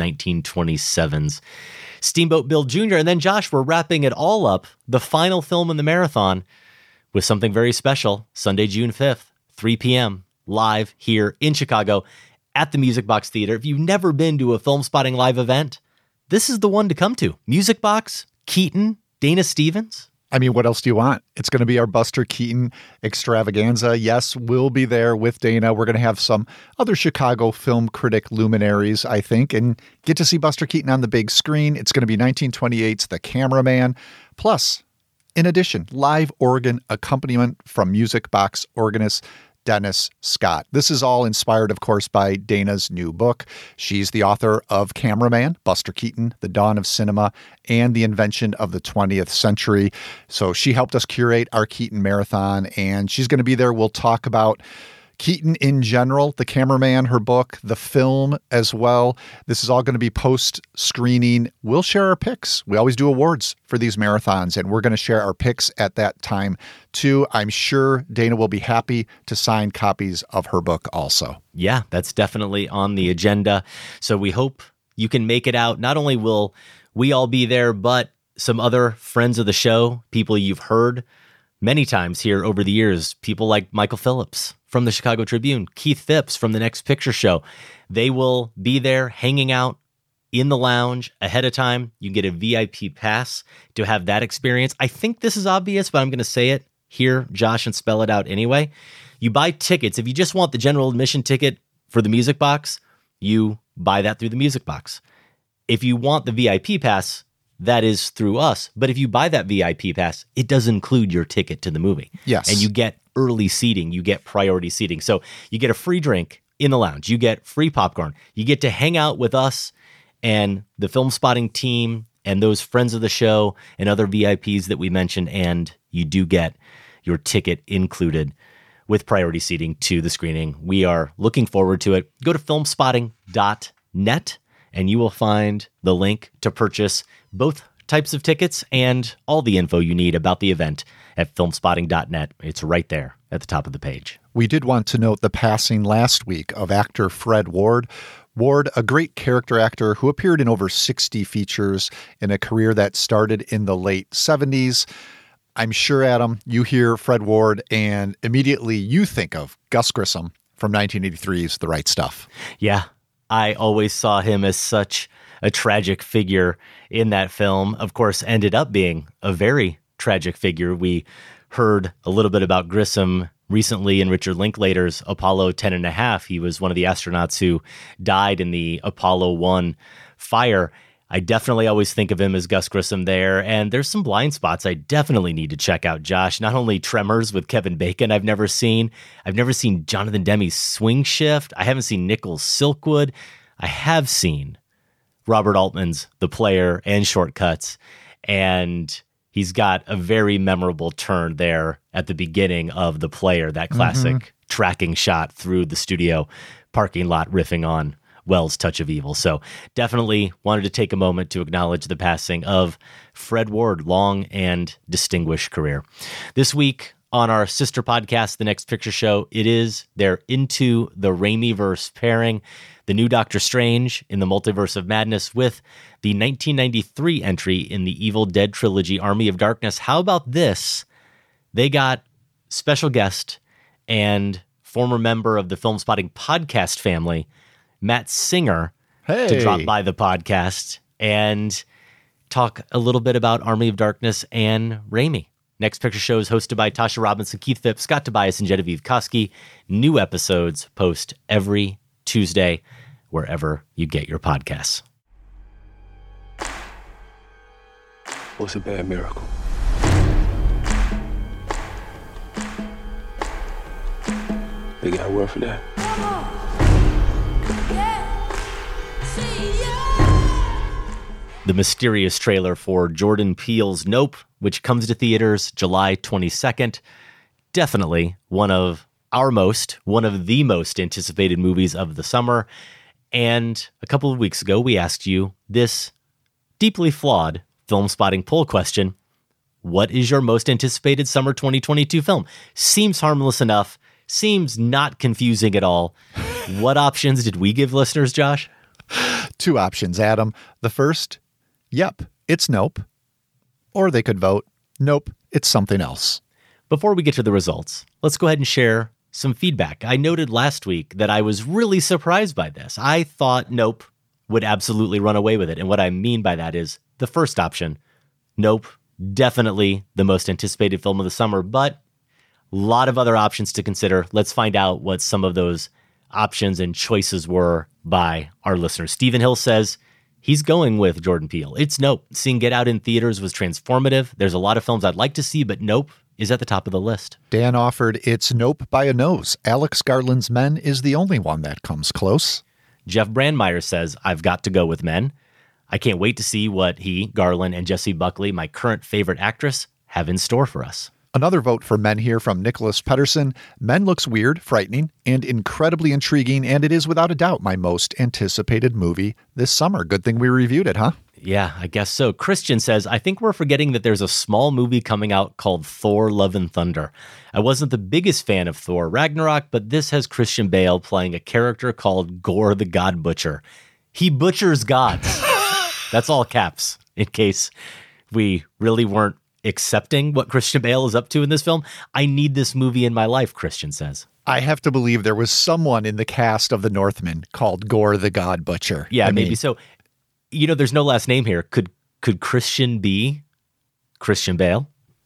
1927's Steamboat Bill Jr. And then, Josh, we're wrapping it all up, the final film in the marathon, with something very special, Sunday, June 5th, 3 p.m., live here in Chicago at the Music Box Theater. If you've never been to a Film Spotting live event, this is the one to come to. Music Box, Keaton, Dana Stevens. I mean, what else do you want? It's going to be our Buster Keaton extravaganza. Yes, we'll be there with Dana. We're going to have some other Chicago film critic luminaries, I think, and get to see Buster Keaton on the big screen. It's going to be 1928's The Cameraman. Plus, in addition, live organ accompaniment from Music Box organist Dennis Scott. This is all inspired, of course, by Dana's new book. She's the author of Cameraman, Buster Keaton, The Dawn of Cinema, and the Invention of the 20th Century. So she helped us curate our Keaton Marathon, and she's going to be there. We'll talk about Keaton in general, The Cameraman, her book, the film as well. This is all going to be post-screening. We'll share our picks. We always do awards for these marathons, and we're going to share our picks at that time too. I'm sure Dana will be happy to sign copies of her book also. Yeah, that's definitely on the agenda. So we hope you can make it out. Not only will we all be there, but some other friends of the show, people you've heard many times here over the years, people like Michael Phillips from the Chicago Tribune, Keith Phipps from the Next Picture Show. They will be there hanging out in the lounge ahead of time. You can get a VIP pass to have that experience. I think this is obvious, but I'm going to say it here, Josh, and spell it out anyway. You buy tickets. If you just want the general admission ticket for the Music Box, you buy that through the Music Box. If you want the VIP pass, that is through us. But if you buy that VIP pass, it does include your ticket to the movie. Yes. And you get early seating. You get priority seating. So you get a free drink in the lounge. You get free popcorn. You get to hang out with us and the Film Spotting team and those friends of the show and other VIPs that we mentioned. And you do get your ticket included with priority seating to the screening. We are looking forward to it. Go to filmspotting.net and you will find the link to purchase both types of tickets and all the info you need about the event at filmspotting.net. It's right there at the top of the page. We did want to note the passing last week of actor Fred Ward. Ward, a great character actor who appeared in over 60 features in a career that started in the late 70s. I'm sure, Adam, you hear Fred Ward and immediately you think of Gus Grissom from 1983's The Right Stuff. Yeah, I always saw him as such a tragic figure in that film. Of course, ended up being a very tragic figure. We heard a little bit about Grissom recently in Richard Linklater's Apollo 10.5. He was one of the astronauts who died in the Apollo 1 fire. I definitely always think of him as Gus Grissom there. And there's some blind spots I definitely need to check out, Josh. Not only Tremors with Kevin Bacon I've never seen Jonathan Demme's Swing Shift. I haven't seen Nichols' Silkwood. I have seen Robert Altman's The Player and Shortcuts. And he's got a very memorable turn there at the beginning of The Player, that classic tracking shot through the studio parking lot riffing on Wells' Touch of Evil. So definitely wanted to take a moment to acknowledge the passing of Fred Ward, long and distinguished career. This week on our sister podcast, The Next Picture Show, it is their Into the Raimiverse pairing, the new Doctor Strange in the Multiverse of Madness with the 1993 entry in the Evil Dead trilogy, Army of Darkness. How about this? They got special guest and former member of the Film Spotting podcast family, Matt Singer, to drop by the podcast and talk a little bit about Army of Darkness and Raimi. Next Picture Show is hosted by Tasha Robinson, Keith Phipps, Scott Tobias, and Genevieve Koski. New episodes post every Tuesday, wherever you get your podcasts. What's a bad miracle? They got a word for that. The mysterious trailer for Jordan Peele's Nope, which comes to theaters July 22nd. Definitely one of the most anticipated movies of the summer. And a couple of weeks ago, we asked you this deeply flawed Film Spotting poll question. What is your most anticipated summer 2022 film? Seems harmless enough. Seems not confusing at all. What options did we give listeners, Josh? 2 options, Adam. The first, yep, it's Nope. Or they could vote, nope, it's something else. Before we get to the results, let's go ahead and share some feedback. I noted last week that I was really surprised by this. I thought Nope would absolutely run away with it. And what I mean by that is the first option, Nope, definitely the most anticipated film of the summer, but a lot of other options to consider. Let's find out what some of those options and choices were by our listeners. Stephen Hill says he's going with Jordan Peele. It's Nope. Seeing Get Out in theaters was transformative. There's a lot of films I'd like to see, but Nope is at the top of the list. Dan offered it's Nope by a nose. Alex Garland's Men is the only one that comes close. Jeff Brandmeier says, I've got to go with Men. I can't wait to see what he, Garland, and Jessie Buckley, my current favorite actress, have in store for us. Another vote for Men here from Nicholas Pedersen. Men looks weird, frightening, and incredibly intriguing, and it is without a doubt my most anticipated movie this summer. Good thing we reviewed it, huh? Yeah, I guess so. Christian says, I think we're forgetting that there's a small movie coming out called Thor Love and Thunder. I wasn't the biggest fan of Thor Ragnarok, but this has Christian Bale playing a character called Gore the God Butcher. He butchers gods. That's all caps, in case we really weren't accepting what Christian Bale is up to in this film. I need this movie in my life, Christian says. I have to believe there was someone in the cast of The Northman called Gore the God Butcher. Yeah, maybe so. There's no last name here. Could Christian be Christian Bale?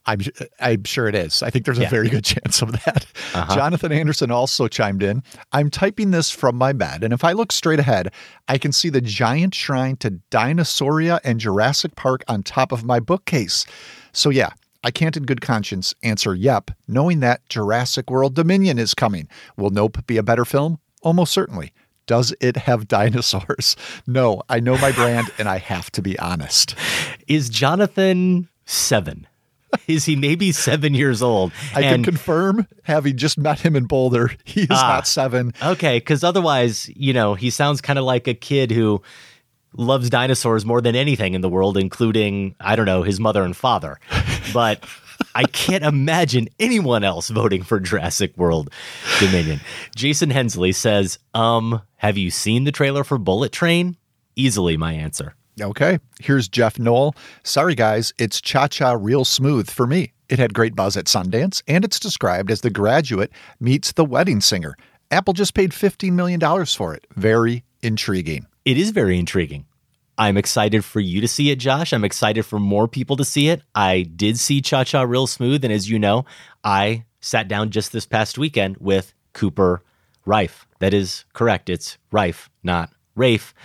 I'm sure it is. I think there's a very good chance of that. Jonathan Anderson also chimed in. I'm typing this from my bed, and if I look straight ahead, I can see the giant shrine to Dinosauria and Jurassic Park on top of my bookcase. So yeah, I can't in good conscience answer yep, knowing that Jurassic World Dominion is coming. Will Nope be a better film? Almost certainly. Does it have dinosaurs? No, I know my brand, and I have to be honest. Is Jonathan 7? Is he maybe 7 years old? I can confirm, having just met him in Boulder, he is not 7. Okay, because otherwise, he sounds kind of like a kid who loves dinosaurs more than anything in the world, including, I don't know, his mother and father. But I can't imagine anyone else voting for Jurassic World Dominion. Jason Hensley says, have you seen the trailer for Bullet Train? Easily my answer. Okay, here's Jeff Knoll. Sorry, guys, it's Cha-Cha real smooth for me. It had great buzz at Sundance, and it's described as The Graduate meets The Wedding Singer. Apple just paid $15 million for it. Very intriguing. It is very intriguing. I'm excited for you to see it, Josh. I'm excited for more people to see it. I did see Cha-Cha real smooth, and as you know, I sat down just this past weekend with Cooper Raiff. That is correct. It's Raiff, not Rafe.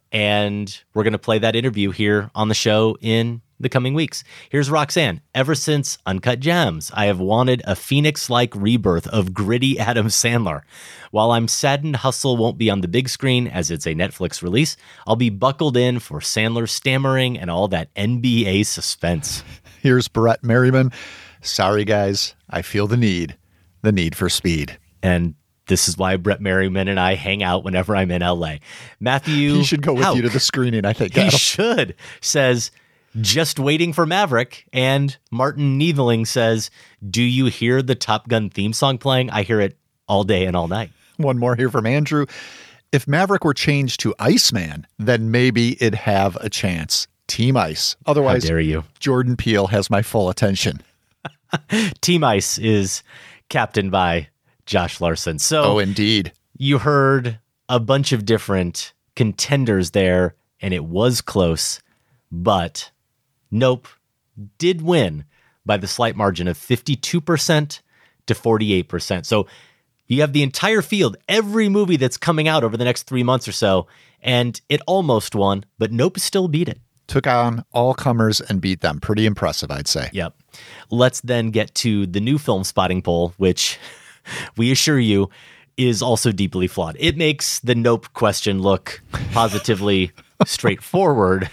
And we're going to play that interview here on the show in the coming weeks. Here's Roxanne. Ever since Uncut Gems, I have wanted a Phoenix-like rebirth of gritty Adam Sandler. While I'm saddened Hustle won't be on the big screen as it's a Netflix release, I'll be buckled in for Sandler stammering and all that NBA suspense. Here's Brett Merriman. Sorry, guys. I feel the need for speed. And this is why Brett Merriman and I hang out whenever I'm in LA. Matthew He should go with you to the screening, I think. He should. Says, just waiting for Maverick. And Martin Neveling says, do you hear the Top Gun theme song playing? I hear it all day and all night. One more here from Andrew. If Maverick were changed to Iceman, then maybe it'd have a chance. Team Ice. Otherwise, how dare you? Jordan Peele has my full attention. Team Ice is captained by Josh Larson. So, indeed. You heard a bunch of different contenders there, and it was close, but Nope did win by the slight margin of 52% to 48%. So you have the entire field, every movie that's coming out over the next 3 months or so, and it almost won, but Nope still beat it. Took on all comers and beat them. Pretty impressive, I'd say. Yep. Let's then get to the new film spotting poll, which we assure you is also deeply flawed. It makes the Nope question look positively straightforward.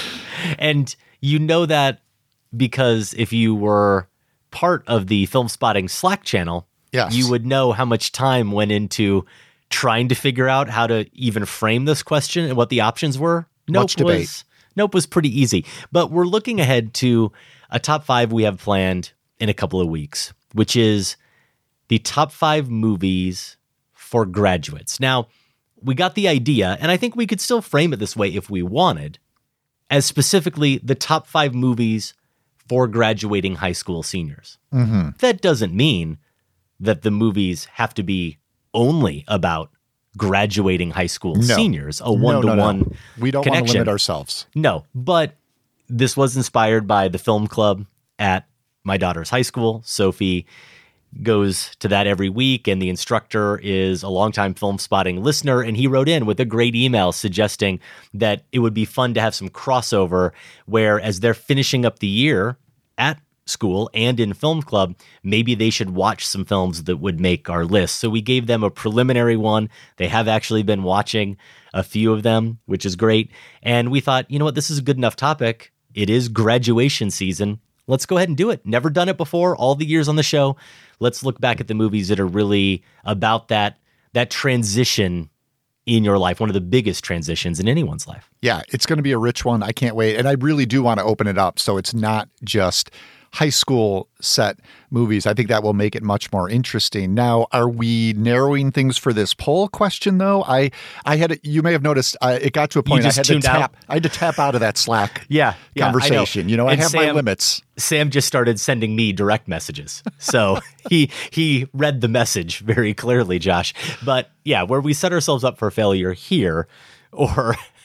And you know that because if you were part of the Film Spotting Slack channel, yes, you would know how much time went into trying to figure out how to even frame this question and what the options were. Much debate. Nope was pretty easy. But we're looking ahead to a top 5 we have planned in a couple of weeks, which is the top 5 movies for graduates. Now, we got the idea, and I think we could still frame it this way if we wanted, as specifically the top 5 movies for graduating high school seniors. Mm-hmm. That doesn't mean that the movies have to be only about graduating high school seniors, a one-to-one We don't want to limit ourselves. No, but this was inspired by the film club at my daughter's high school. Sophie goes to that every week, and the instructor is a longtime Film Spotting listener, and he wrote in with a great email suggesting that it would be fun to have some crossover where, as they're finishing up the year at school and in film club, maybe they should watch some films that would make our list. So we gave them a preliminary one. They have actually been watching a few of them, which is great. And we thought, you know what, this is a good enough topic. It is graduation season. Let's go ahead and do it. Never done it before, all the years on the show. Let's look back at the movies that are really about that transition in your life, one of the biggest transitions in anyone's life. Yeah, it's going to be a rich one. I can't wait. And I really do want to open it up so it's not just high school set movies. I think that will make it much more interesting. Now, are we narrowing things for this poll question, though? I had, you may have noticed, it got to a point I had to tap out of that Slack conversation. I have my limits. Sam just started sending me direct messages. So he read the message very clearly, Josh. But yeah, where we set ourselves up for failure here, or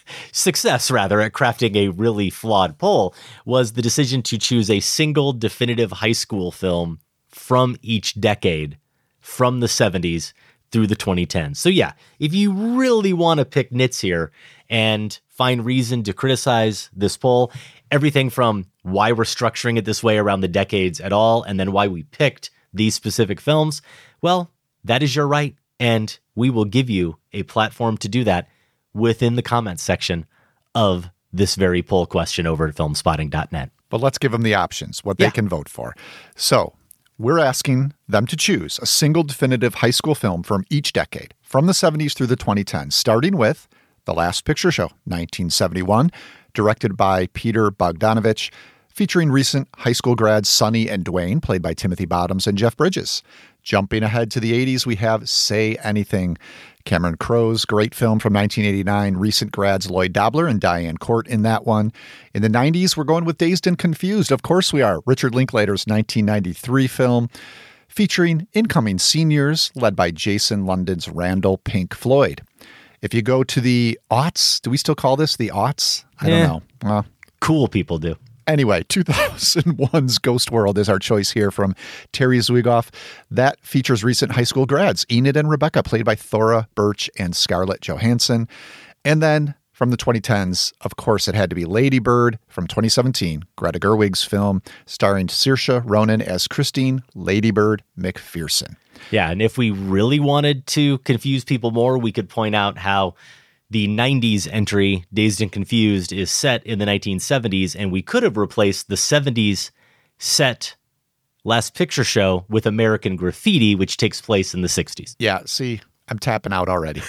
success, rather, at crafting a really flawed poll was the decision to choose a single definitive high school film from each decade, from the 70s through the 2010s. So yeah, if you really want to pick nits here and find reason to criticize this poll, everything from why we're structuring it this way around the decades at all, and then why we picked these specific films, well, that is your right, and we will give you a platform to do that within the comments section of this very poll question over at filmspotting.net. But let's give them the options, what they can vote for. So we're asking them to choose a single definitive high school film from each decade, from the 70s through the 2010s, starting with The Last Picture Show, 1971, directed by Peter Bogdanovich, featuring recent high school grads Sonny and Dwayne, played by Timothy Bottoms and Jeff Bridges. Jumping ahead to the 80s, we have Say Anything, Cameron Crowe's great film from 1989, recent grads Lloyd Dobler and Diane Court in that one. In the 90s, we're going with Dazed and Confused. Of course we are. Richard Linklater's 1993 film, featuring incoming seniors led by Jason London's Randall Pink Floyd. If you go to the aughts, do we still call this the aughts? I don't know. Well, cool people do. Anyway, 2001's Ghost World is our choice here from Terry Zwigoff. That features recent high school grads, Enid and Rebecca, played by Thora Birch and Scarlett Johansson. And then from the 2010s, of course, it had to be Lady Bird from 2017, Greta Gerwig's film, starring Saoirse Ronan as Christine Lady Bird McPherson. Yeah, and if we really wanted to confuse people more, we could point out how the 90s entry, Dazed and Confused, is set in the 1970s, and we could have replaced the 70s set Last Picture Show with American Graffiti, which takes place in the 60s. Yeah, see, I'm tapping out already.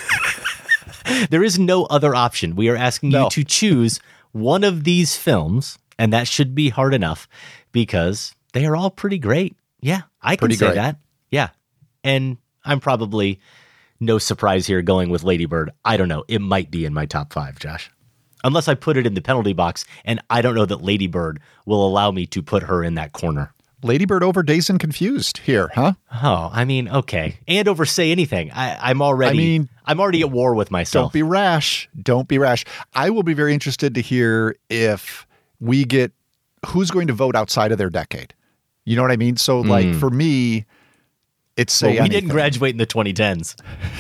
There is no other option. We are asking you to choose one of these films, and that should be hard enough because they are all pretty great. Yeah, I can say that. Yeah, and I'm probably no surprise here going with Lady Bird. I don't know. It might be in my top 5, Josh. Unless I put it in the penalty box, and I don't know that Lady Bird will allow me to put her in that corner. Lady Bird over Dazed and Confused here, huh? Oh, I mean, okay. And over Say Anything. I'm already at war with myself. Don't be rash. Don't be rash. I will be very interested to hear if we get who's going to vote outside of their decade. You know what I mean? So, like, for me, it's Say Anything. We didn't graduate in the 2010s.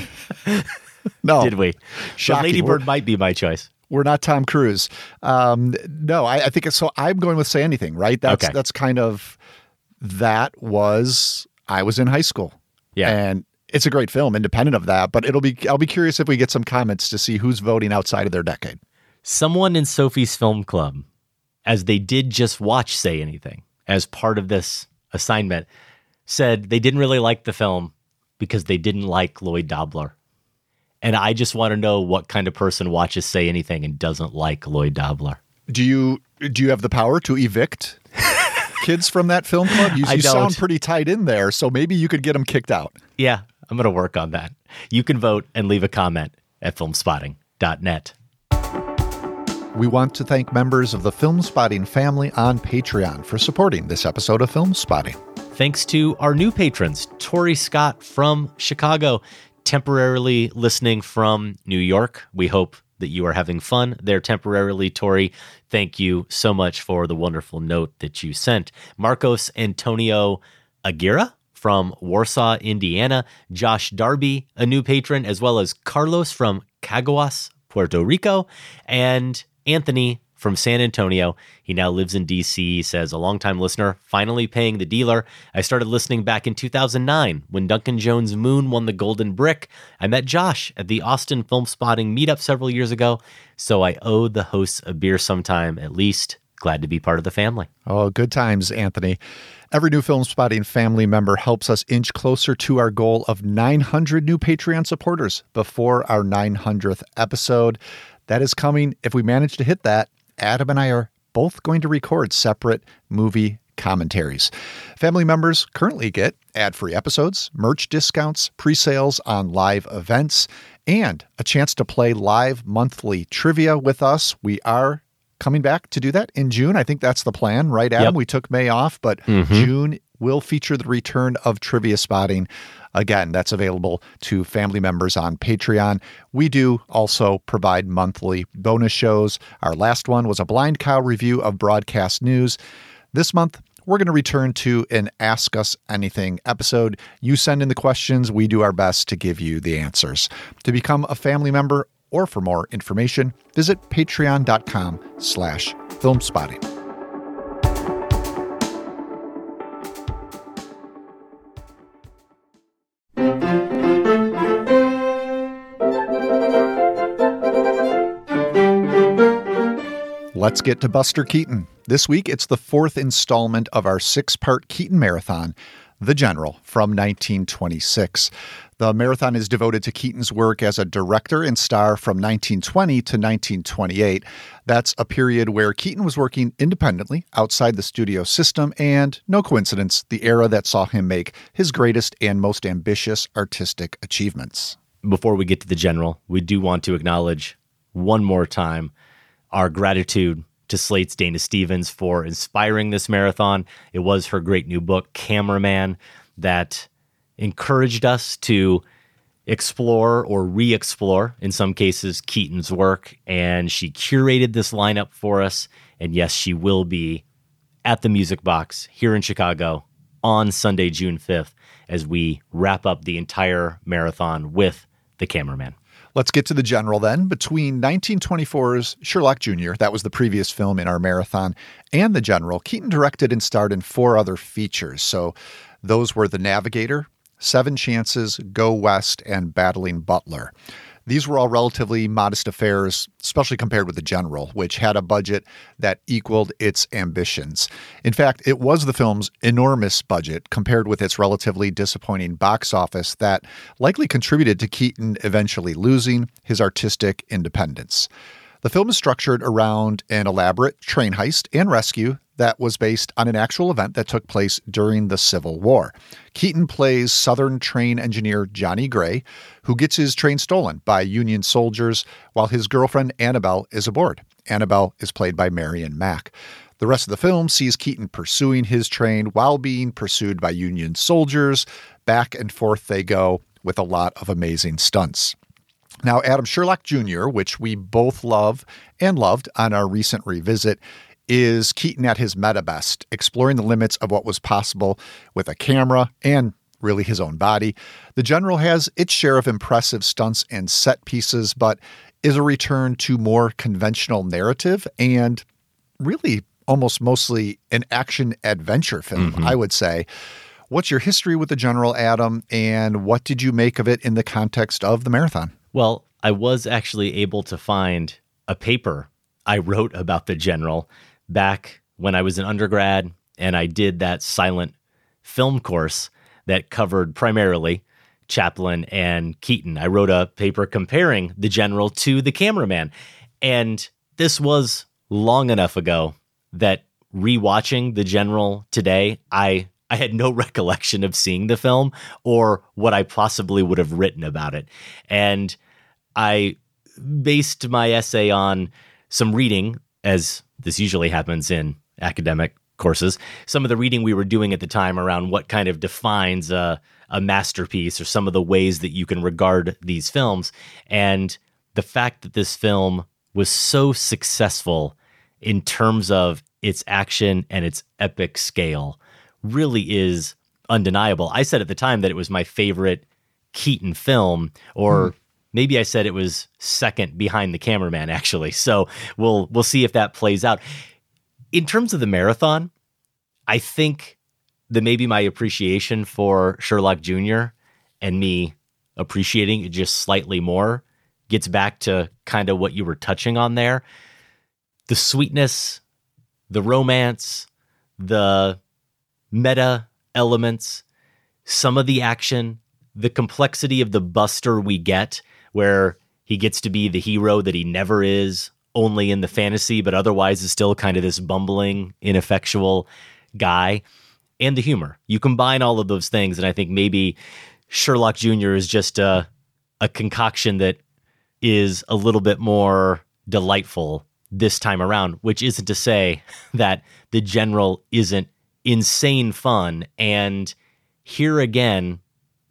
No. Did we? Shocking. Lady Bird might be my choice. We're not Tom Cruise. No, I think it's so. I'm going with Say Anything, right? That's kind of, I was in high school. Yeah. And it's a great film, independent of that. But I'll be curious if we get some comments to see who's voting outside of their decade. Someone in Sophie's Film Club, as they did just watch Say Anything as part of this assignment, said they didn't really like the film because they didn't like Lloyd Dobler. And I just want to know what kind of person watches Say Anything and doesn't like Lloyd Dobler. Do you have the power to evict kids from that film club? You sound pretty tied in there, so maybe you could get them kicked out. Yeah, I'm going to work on that. You can vote and leave a comment at filmspotting.net. We want to thank members of the Film Spotting family on Patreon for supporting this episode of Film Spotting. Thanks to our new patrons, Tori Scott from Chicago, temporarily listening from New York. We hope that you are having fun there temporarily, Tori. Thank you so much for the wonderful note that you sent. Marcos Antonio Aguirre from Warsaw, Indiana. Josh Darby, a new patron, as well as Carlos from Caguas, Puerto Rico, and Anthony from San Antonio. He now lives in D.C., he says, a longtime listener, finally paying the dealer. I started listening back in 2009 when Duncan Jones' Moon won the Golden Brick. I met Josh at the Austin Film Spotting meetup several years ago, so I owe the hosts a beer sometime at least. Glad to be part of the family. Oh, good times, Anthony. Every new Film Spotting family member helps us inch closer to our goal of 900 new Patreon supporters before our 900th episode. That is coming. If we manage to hit that, Adam and I are both going to record separate movie commentaries. Family members currently get ad-free episodes, merch discounts, pre-sales on live events, and a chance to play live monthly trivia with us. We are coming back to do that in June. I think that's the plan, right, Adam? Yep. We took May off, but June will feature the return of Trivia Spotting. Again, that's available to family members on Patreon. We do also provide monthly bonus shows. Our last one was a Blind Cow review of broadcast news. This month, we're going to return to an Ask Us Anything episode. You send in the questions. We do our best to give you the answers. To become a family member or for more information, visit patreon.com/filmspotting. Let's get to Buster Keaton. This week, it's the fourth installment of our 6-part Keaton marathon, The General, from 1926. The marathon is devoted to Keaton's work as a director and star from 1920 to 1928. That's a period where Keaton was working independently outside the studio system and, no coincidence, the era that saw him make his greatest and most ambitious artistic achievements. Before we get to The General, we do want to acknowledge one more time our gratitude to Slate's Dana Stevens for inspiring this marathon. It was her great new book, Cameraman, that encouraged us to explore or re-explore, in some cases, Keaton's work. And she curated this lineup for us. And yes, she will be at the Music Box here in Chicago on Sunday, June 5th, as we wrap up the entire marathon with The Cameraman. Let's get to The General then. Between 1924's Sherlock Jr., that was the previous film in our marathon, and The General, Keaton directed and starred in 4 other features. So those were The Navigator, 7 Chances, Go West, and Battling Butler. These were all relatively modest affairs, especially compared with The General, which had a budget that equaled its ambitions. In fact, it was the film's enormous budget compared with its relatively disappointing box office that likely contributed to Keaton eventually losing his artistic independence. The film is structured around an elaborate train heist and rescue that was based on an actual event that took place during the Civil War. Keaton plays Southern train engineer Johnny Gray, who gets his train stolen by Union soldiers while his girlfriend Annabelle is aboard. Annabelle is played by Marion Mack. The rest of the film sees Keaton pursuing his train while being pursued by Union soldiers. Back and forth they go with a lot of amazing stunts. Now, Adam, Sherlock Jr., which we both love and loved on our recent revisit, is Keaton at his meta best, exploring the limits of what was possible with a camera and really his own body. The General has its share of impressive stunts and set pieces, but is a return to more conventional narrative and really almost mostly an action adventure film, I would say. What's your history with The General, Adam, and what did you make of it in the context of the marathon? Well, I was actually able to find a paper I wrote about The General back when I was an undergrad, and I did that silent film course that covered primarily Chaplin and Keaton. I wrote a paper comparing The General to The Cameraman, and this was long enough ago that rewatching The General today, I had no recollection of seeing the film or what I possibly would have written about it. And I based my essay on some reading, as this usually happens in academic courses, some of the reading we were doing at the time around what kind of defines a masterpiece or some of the ways that you can regard these films. And the fact that this film was so successful in terms of its action and its epic scale really is undeniable. I said at the time that it was my favorite Keaton film, or maybe I said it was second behind The Cameraman, actually. So we'll see if that plays out. In terms of the marathon, I think that maybe my appreciation for Sherlock Jr. and me appreciating it just slightly more gets back to kind of what you were touching on there. The sweetness, the romance, the meta elements, some of the action, the complexity of the Buster we get, where he gets to be the hero that he never is, only in the fantasy, but otherwise is still kind of this bumbling, ineffectual guy, and the humor. You combine all of those things, and I think maybe Sherlock Jr. is just a concoction that is a little bit more delightful this time around, which isn't to say that The General isn't insane fun. And here again,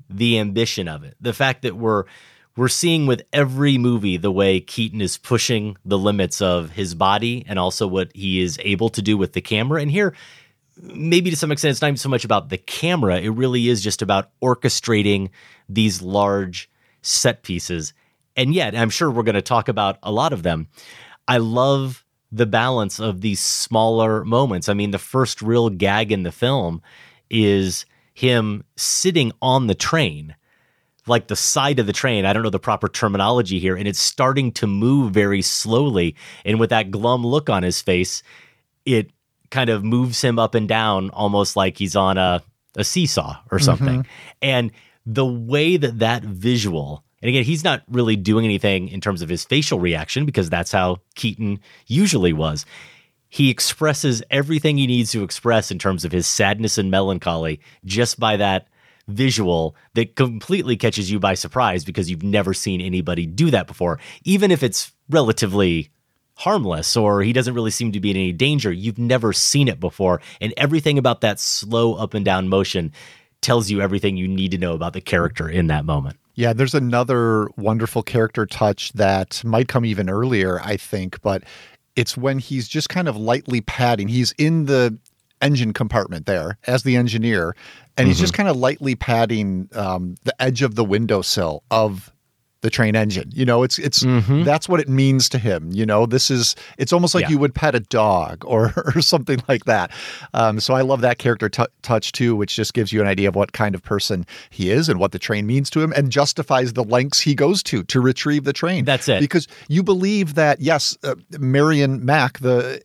the ambition of it. The fact that we're seeing with every movie the way Keaton is pushing the limits of his body and also what he is able to do with the camera. And here, maybe to some extent, it's not even so much about the camera. It really is just about orchestrating these large set pieces. And yet, I'm sure we're going to talk about a lot of them. I love the balance of these smaller moments. I mean, the first real gag in the film is him sitting on the train, like the side of the train. I don't know the proper terminology here. And it's starting to move very slowly. And with that glum look on his face, it kind of moves him up and down almost like he's on a seesaw or something. And the way that visual, and again, he's not really doing anything in terms of his facial reaction because that's how Keaton usually was. He expresses everything he needs to express in terms of his sadness and melancholy just by that visual that completely catches you by surprise because you've never seen anybody do that before. Even if it's relatively harmless or he doesn't really seem to be in any danger, you've never seen it before. And everything about that slow up and down motion tells you everything you need to know about the character in that moment. Yeah, there's another wonderful character touch that might come even earlier, I think, but it's when he's just kind of lightly patting. He's in the engine compartment there as the engineer, and he's just kind of lightly patting the edge of the windowsill of the train engine. You know, it's that's what it means to him. You know, it's almost like you would pet a dog or something like that. So I love that character touch too, which just gives you an idea of what kind of person he is and what the train means to him and justifies the lengths he goes to retrieve the train. That's it. Because you believe that, yes, Marion Mack,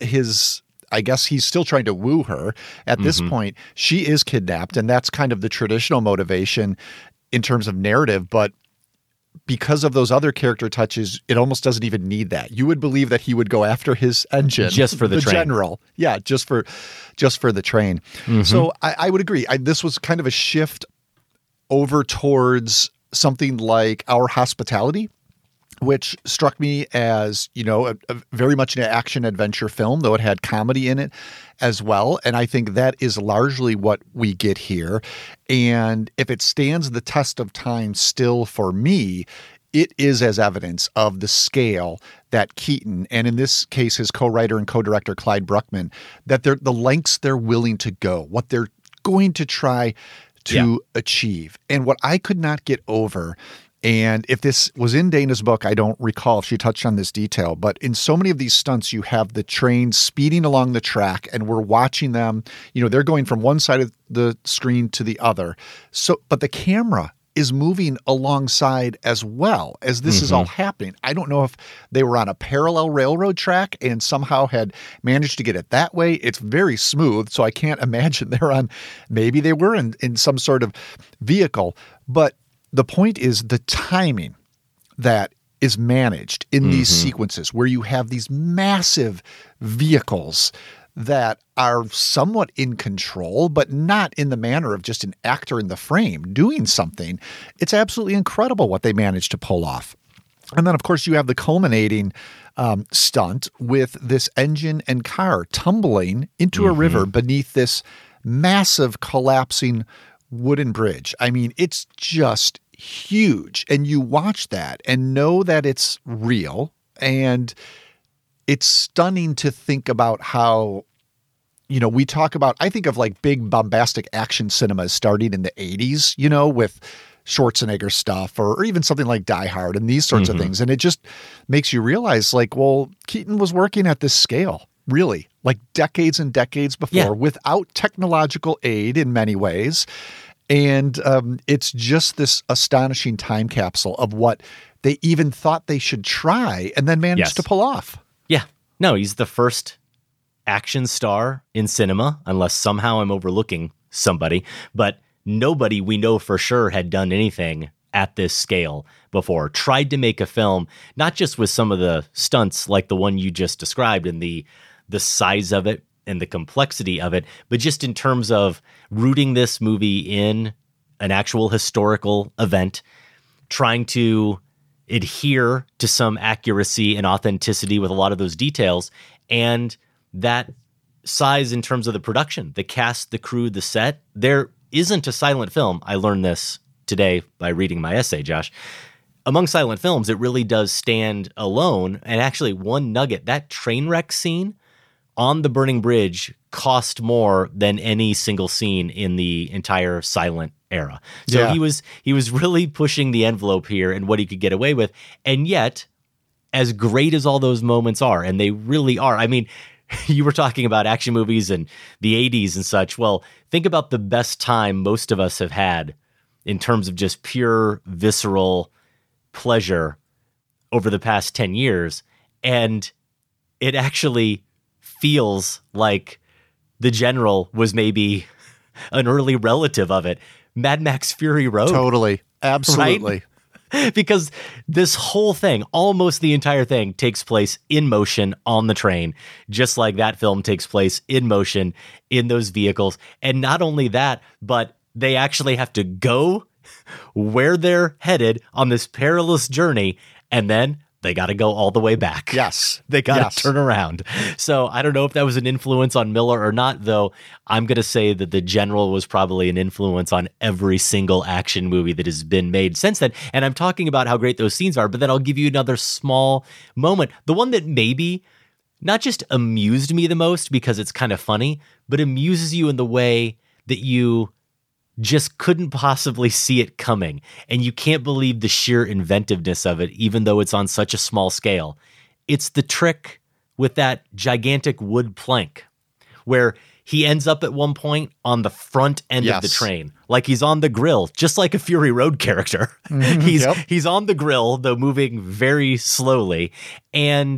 I guess he's still trying to woo her at this point. She is kidnapped, and that's kind of the traditional motivation in terms of narrative, but because of those other character touches, it almost doesn't even need that. You would believe that he would go after his engine. Just for the train. General. Yeah, just for the train. So I would agree. This was kind of a shift over towards something like Our Hospitality, which struck me as, you know, a very much an action adventure film, though it had comedy in it as well. And I think that is largely what we get here. And if it stands the test of time still for me, it is as evidence of the scale that Keaton, and in this case, his co-writer and co-director Clyde Bruckman, that the lengths they're willing to go, what they're going to try to achieve. And what I could not get over, and if this was in Dana's book, I don't recall if she touched on this detail, but in so many of these stunts, you have the train speeding along the track and we're watching them, you know, they're going from one side of the screen to the other. So, but the camera is moving alongside as well as this is all happening. I don't know if they were on a parallel railroad track and somehow had managed to get it that way. It's very smooth, so I can't imagine maybe they were in some sort of vehicle, but the point is the timing that is managed in these sequences where you have these massive vehicles that are somewhat in control, but not in the manner of just an actor in the frame doing something. It's absolutely incredible what they managed to pull off. And then, of course, you have the culminating stunt with this engine and car tumbling into a river beneath this massive collapsing wooden bridge. I mean, it's just huge. And you watch that and know that it's real. And it's stunning to think about how, you know, we talk about, I think of like big bombastic action cinemas starting in the 80s, you know, with Schwarzenegger stuff or even something like Die Hard and these sorts of things. And it just makes you realize like, well, Keaton was working at this scale, really, like decades and decades before without technological aid in many ways. And it's just this astonishing time capsule of what they even thought they should try and then managed to pull off. Yeah. No, he's the first action star in cinema, unless somehow I'm overlooking somebody. But nobody we know for sure had done anything at this scale before. Tried to make a film, not just with some of the stunts like the one you just described and the size of it and the complexity of it, but just in terms of rooting this movie in an actual historical event, trying to adhere to some accuracy and authenticity with a lot of those details, and that size in terms of the production, the cast, the crew, the set. There isn't a silent film, I learned this today by reading my essay, Josh. Among silent films, it really does stand alone. And actually, one nugget, that train wreck scene on the burning bridge cost more than any single scene in the entire silent era. So he was really pushing the envelope here and what he could get away with. And yet, as great as all those moments are, and they really are, I mean, you were talking about action movies and the 80s and such. Well, think about the best time most of us have had in terms of just pure visceral pleasure over the past 10 years. And it actually feels like The General was maybe an early relative of it. Mad Max Fury Road. Totally. Absolutely. Right? Because this whole thing, almost the entire thing, takes place in motion on the train, just like that film takes place in motion in those vehicles. And not only that, but they actually have to go where they're headed on this perilous journey, and then they got to go all the way back. Yes. They got to turn around. So I don't know if that was an influence on Miller or not, though. I'm going to say that The General was probably an influence on every single action movie that has been made since then. And I'm talking about how great those scenes are, but then I'll give you another small moment. The one that maybe not just amused me the most because it's kind of funny, but amuses you in the way that you just couldn't possibly see it coming. And you can't believe the sheer inventiveness of it, even though it's on such a small scale. It's the trick with that gigantic wood plank where he ends up at one point on the front end of the train, like he's on the grill, just like a Fury Road character. He's on the grill, though moving very slowly. And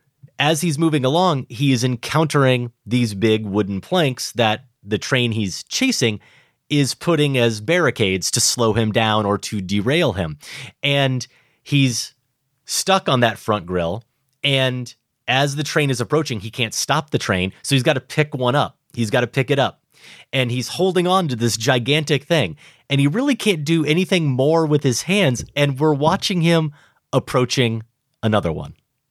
as he's moving along, he is encountering these big wooden planks that the train he's chasing is putting as barricades to slow him down or to derail him. And he's stuck on that front grill. And as the train is approaching, he can't stop the train. So he's got to pick one up. He's got to pick it up. And he's holding on to this gigantic thing. And he really can't do anything more with his hands. And we're watching him approaching another one.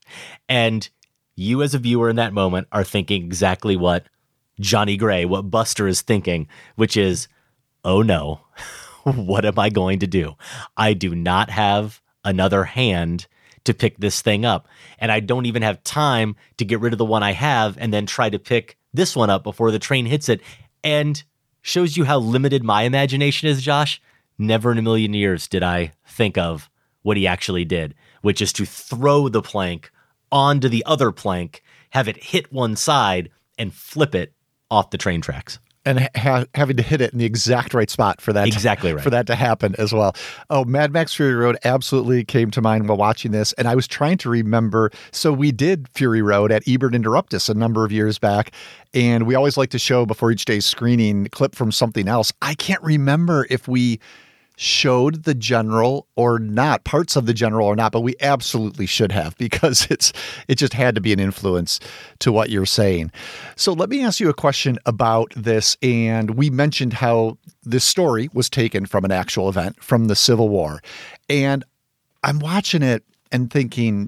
And you as a viewer in that moment are thinking exactly what Johnny Gray, what Buster is thinking, which is, oh no, what am I going to do? I do not have another hand to pick this thing up. And I don't even have time to get rid of the one I have and then try to pick this one up before the train hits it. And shows you how limited my imagination is, Josh. Never in a million years did I think of what he actually did, which is to throw the plank onto the other plank, have it hit one side, and flip it off the train tracks. And having to hit it in the exact right spot for that, for that to happen as well. Oh, Mad Max Fury Road absolutely came to mind while watching this. And I was trying to remember. So we did Fury Road at Ebert Interruptus a number of years back. And we always like to show before each day's screening clip from something else. I can't remember if we showed The General or not, parts of The General or not, but we absolutely should have, because it just had to be an influence to what you're saying. So let me ask you a question about this. And we mentioned how this story was taken from an actual event from the Civil War. And I'm watching it and thinking,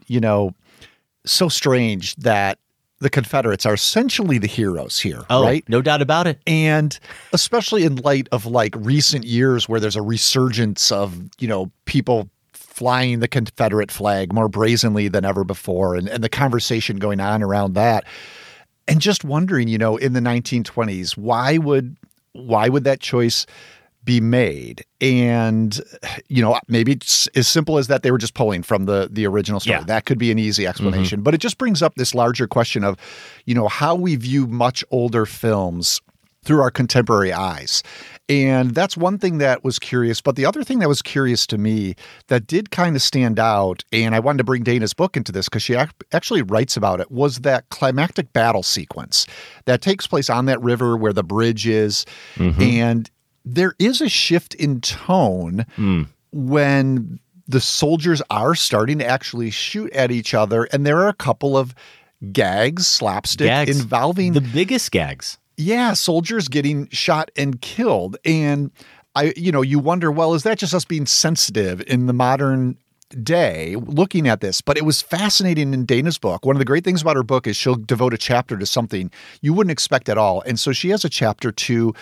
so strange that the Confederates are essentially the heroes here, right? No doubt about it. And especially in light of recent years where there's a resurgence of, people flying the Confederate flag more brazenly than ever before, and the conversation going on around that. And just wondering, in the 1920s, why would that choice be made? And, maybe it's as simple as that they were just pulling from the original story. Yeah. That could be an easy explanation. But it just brings up this larger question of, how we view much older films through our contemporary eyes. And that's one thing that was curious. But the other thing that was curious to me that did kind of stand out, and I wanted to bring Dana's book into this because she actually writes about it, was that climactic battle sequence that takes place on that river where the bridge is. And there is a shift in tone when the soldiers are starting to actually shoot at each other. And there are a couple of slapstick involving the biggest gags. Yeah, soldiers getting shot and killed. And you wonder, well, is that just us being sensitive in the modern day looking at this? But it was fascinating in Dana's book. One of the great things about her book is she'll devote a chapter to something you wouldn't expect at all. And so she has a chapter to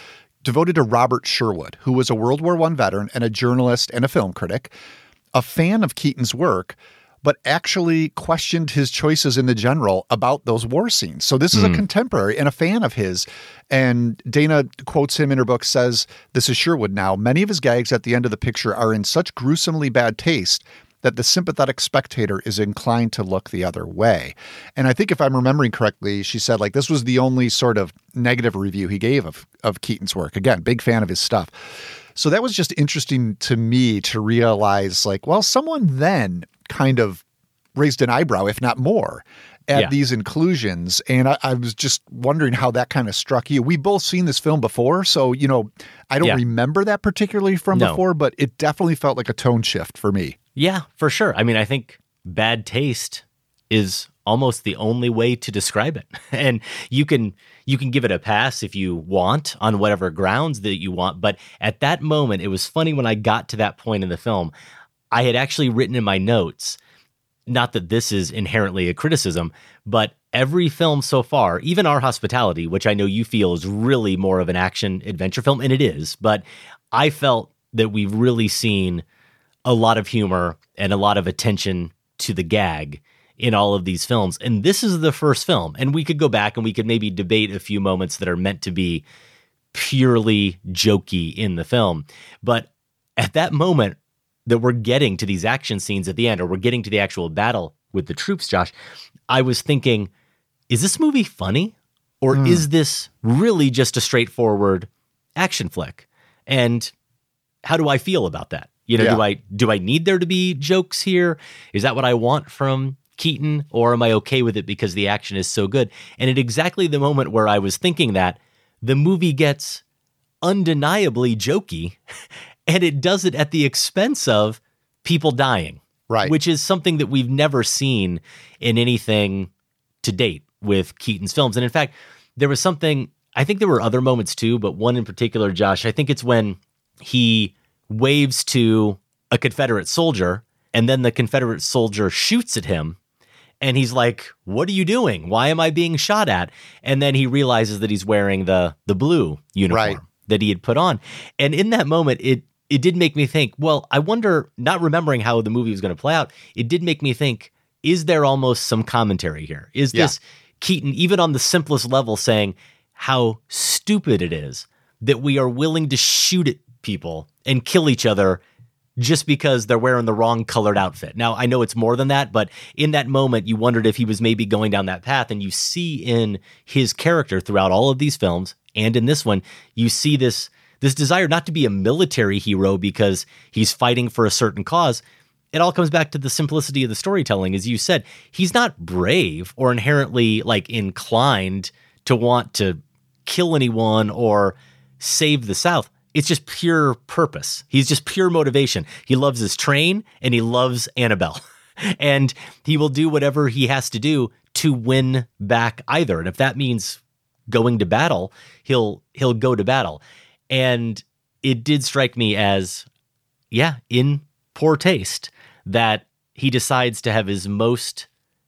devoted to Robert Sherwood, who was a World War I veteran and a journalist and a film critic, a fan of Keaton's work, but actually questioned his choices in the general about those war scenes. So this is a contemporary and a fan of his. And Dana quotes him in her book, says, this is Sherwood now, many of his gags at the end of the picture are in such gruesomely bad taste that the sympathetic spectator is inclined to look the other way. And I think if I'm remembering correctly, she said like this was the only sort of negative review he gave of Keaton's work. Again, big fan of his stuff. So that was just interesting to me to realize like, well, someone then kind of raised an eyebrow, if not more, at these inclusions. And I was just wondering how that kind of struck you. We've both seen this film before, so, I don't remember that particularly from before, but it definitely felt like a tone shift for me. Yeah, for sure. I mean, I think bad taste is almost the only way to describe it. And you can give it a pass if you want on whatever grounds that you want. But at that moment, it was funny when I got to that point in the film, I had actually written in my notes, not that this is inherently a criticism, but every film so far, even Our Hospitality, which I know you feel is really more of an action adventure film, and it is, but I felt that we've really seen a lot of humor and a lot of attention to the gag in all of these films. And this is the first film. And we could go back and we could maybe debate a few moments that are meant to be purely jokey in the film. But at that moment that we're getting to these action scenes at the end, or we're getting to the actual battle with the troops, Josh, I was thinking, is this movie funny? Or is this really just a straightforward action flick? And how do I feel about that? Do I need there to be jokes here? Is that what I want from Keaton, or am I okay with it because the action is so good? And at exactly the moment where I was thinking that, the movie gets undeniably jokey, and it does it at the expense of people dying, right? Which is something that we've never seen in anything to date with Keaton's films. And in fact, there was something, I think there were other moments too, but one in particular, Josh, I think it's when he waves to a Confederate soldier, and then the Confederate soldier shoots at him. And he's like, what are you doing? Why am I being shot at? And then he realizes that he's wearing the blue uniform that he had put on. And in that moment, it did make me think, well, I wonder, not remembering how the movie was going to play out, it did make me think, is there almost some commentary here? Is this Keaton, even on the simplest level, saying how stupid it is that we are willing to shoot at people and kill each other just because they're wearing the wrong colored outfit? Now, I know it's more than that, but in that moment, you wondered if he was maybe going down that path. And you see in his character throughout all of these films, and in this one, you see this desire not to be a military hero because he's fighting for a certain cause. It all comes back to the simplicity of the storytelling. As you said, he's not brave or inherently inclined to want to kill anyone or save the South. It's just pure purpose. He's just pure motivation. He loves his train and he loves Annabelle. And he will do whatever he has to do to win back either. And if that means going to battle, he'll go to battle. And it did strike me as, in poor taste that he decides to have his most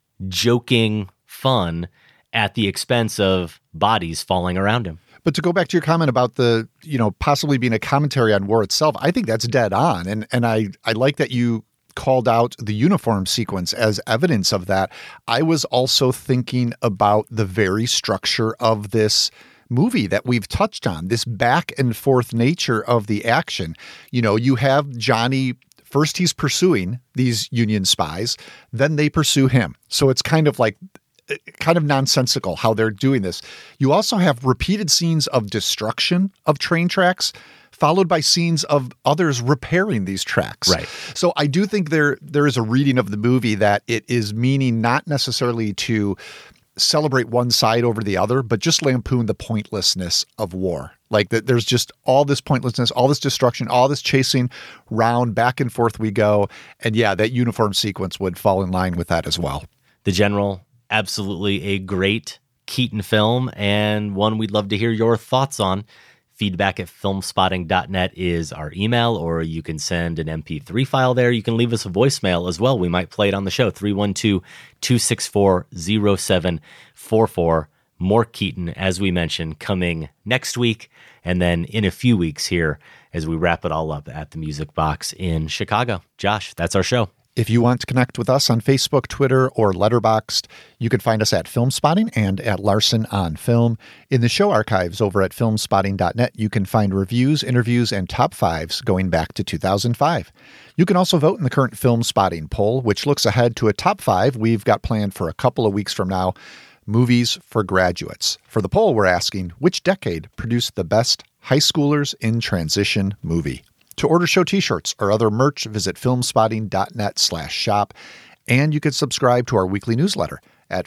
joking fun at the expense of bodies falling around him. But to go back to your comment about the, possibly being a commentary on war itself, I think that's dead on. And I like that you called out the uniform sequence as evidence of that. I was also thinking about the very structure of this movie that we've touched on, this back and forth nature of the action. You have Johnny, first he's pursuing these Union spies, then they pursue him. So it's kind of nonsensical how they're doing this. You also have repeated scenes of destruction of train tracks, followed by scenes of others repairing these tracks. Right. So I do think there is a reading of the movie that it is meaning not necessarily to celebrate one side over the other, but just lampoon the pointlessness of war. Like that, there's just all this pointlessness, all this destruction, all this chasing round, back and forth we go. And that uniform sequence would fall in line with that as well. The General, absolutely a great Keaton film, and one we'd love to hear your thoughts on. Feedback@filmspotting.net is our email, or you can send an MP3 file there. You can leave us a voicemail as well. We might play it on the show, 312-264-0744. more Keaton, as we mentioned, coming next week, and then in a few weeks here as we wrap it all up at the Music Box in Chicago. Josh, that's our show. If you want to connect with us on Facebook, Twitter, or Letterboxd, you can find us at Filmspotting and at Larson on Film. In the show archives over at filmspotting.net, you can find reviews, interviews, and top fives going back to 2005. You can also vote in the current Filmspotting poll, which looks ahead to a top five we've got planned for a couple of weeks from now, movies for graduates. For the poll, we're asking, which decade produced the best high schoolers in transition movie? To order show t-shirts or other merch, visit filmspotting.net/shop, and you can subscribe to our weekly newsletter at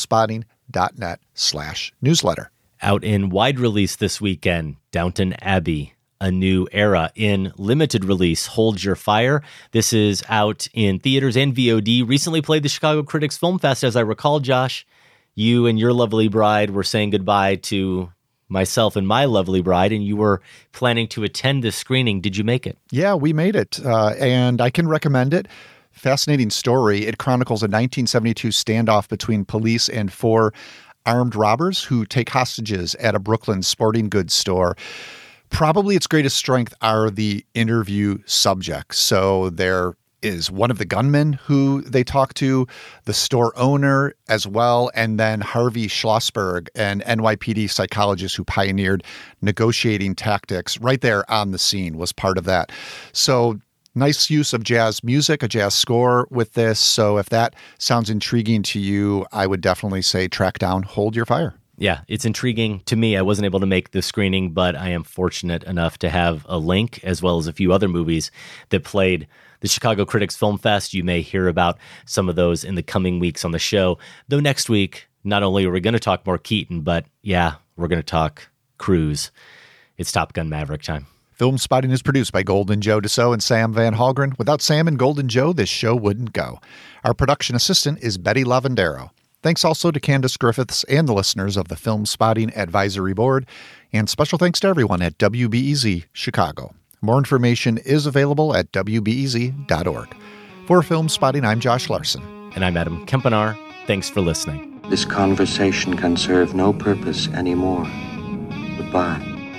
filmspotting.net/newsletter. Out in wide release this weekend, Downton Abbey, A New Era. In limited release, Hold Your Fire. This is out in theaters and VOD. Recently played the Chicago Critics Film Fest. As I recall, Josh, you and your lovely bride were saying goodbye to myself and my lovely bride, and you were planning to attend this screening. Did you make it? Yeah, we made it, and I can recommend it. Fascinating story. It chronicles a 1972 standoff between police and 4 armed robbers who take hostages at a Brooklyn sporting goods store. Probably its greatest strength are the interview subjects. So there is one of the gunmen who they talk to, the store owner as well, and then Harvey Schlossberg, an NYPD psychologist who pioneered negotiating tactics right there on the scene, was part of that. So nice use of jazz music, a jazz score with this. So if that sounds intriguing to you, I would definitely say track down Hold Your Fire. Yeah, it's intriguing to me. I wasn't able to make the screening, but I am fortunate enough to have a link as well as a few other movies that played the Chicago Critics Film Fest. You may hear about some of those in the coming weeks on the show. Though next week, not only are we going to talk more Keaton, but yeah, we're going to talk Cruise. It's Top Gun Maverick time. Filmspotting is produced by Golden Joe Dassault and Sam Van Halgren. Without Sam and Golden Joe, this show wouldn't go. Our production assistant is Betty Lavandero. Thanks also to Candace Griffiths and the listeners of the Filmspotting Advisory Board. And special thanks to everyone at WBEZ Chicago. More information is available at WBEZ.org. For Filmspotting, I'm Josh Larson. And I'm Adam Kempenaar. Thanks for listening. This conversation can serve no purpose anymore. Goodbye.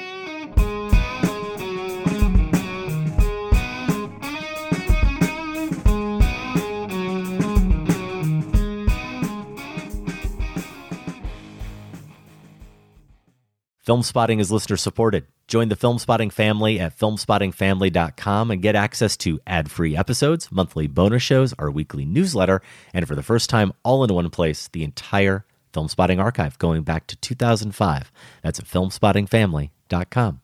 Filmspotting is listener supported. Join the Filmspotting family at filmspottingfamily.com and get access to ad-free episodes, monthly bonus shows, our weekly newsletter, and for the first time, all in one place, the entire Filmspotting archive going back to 2005. That's at filmspottingfamily.com.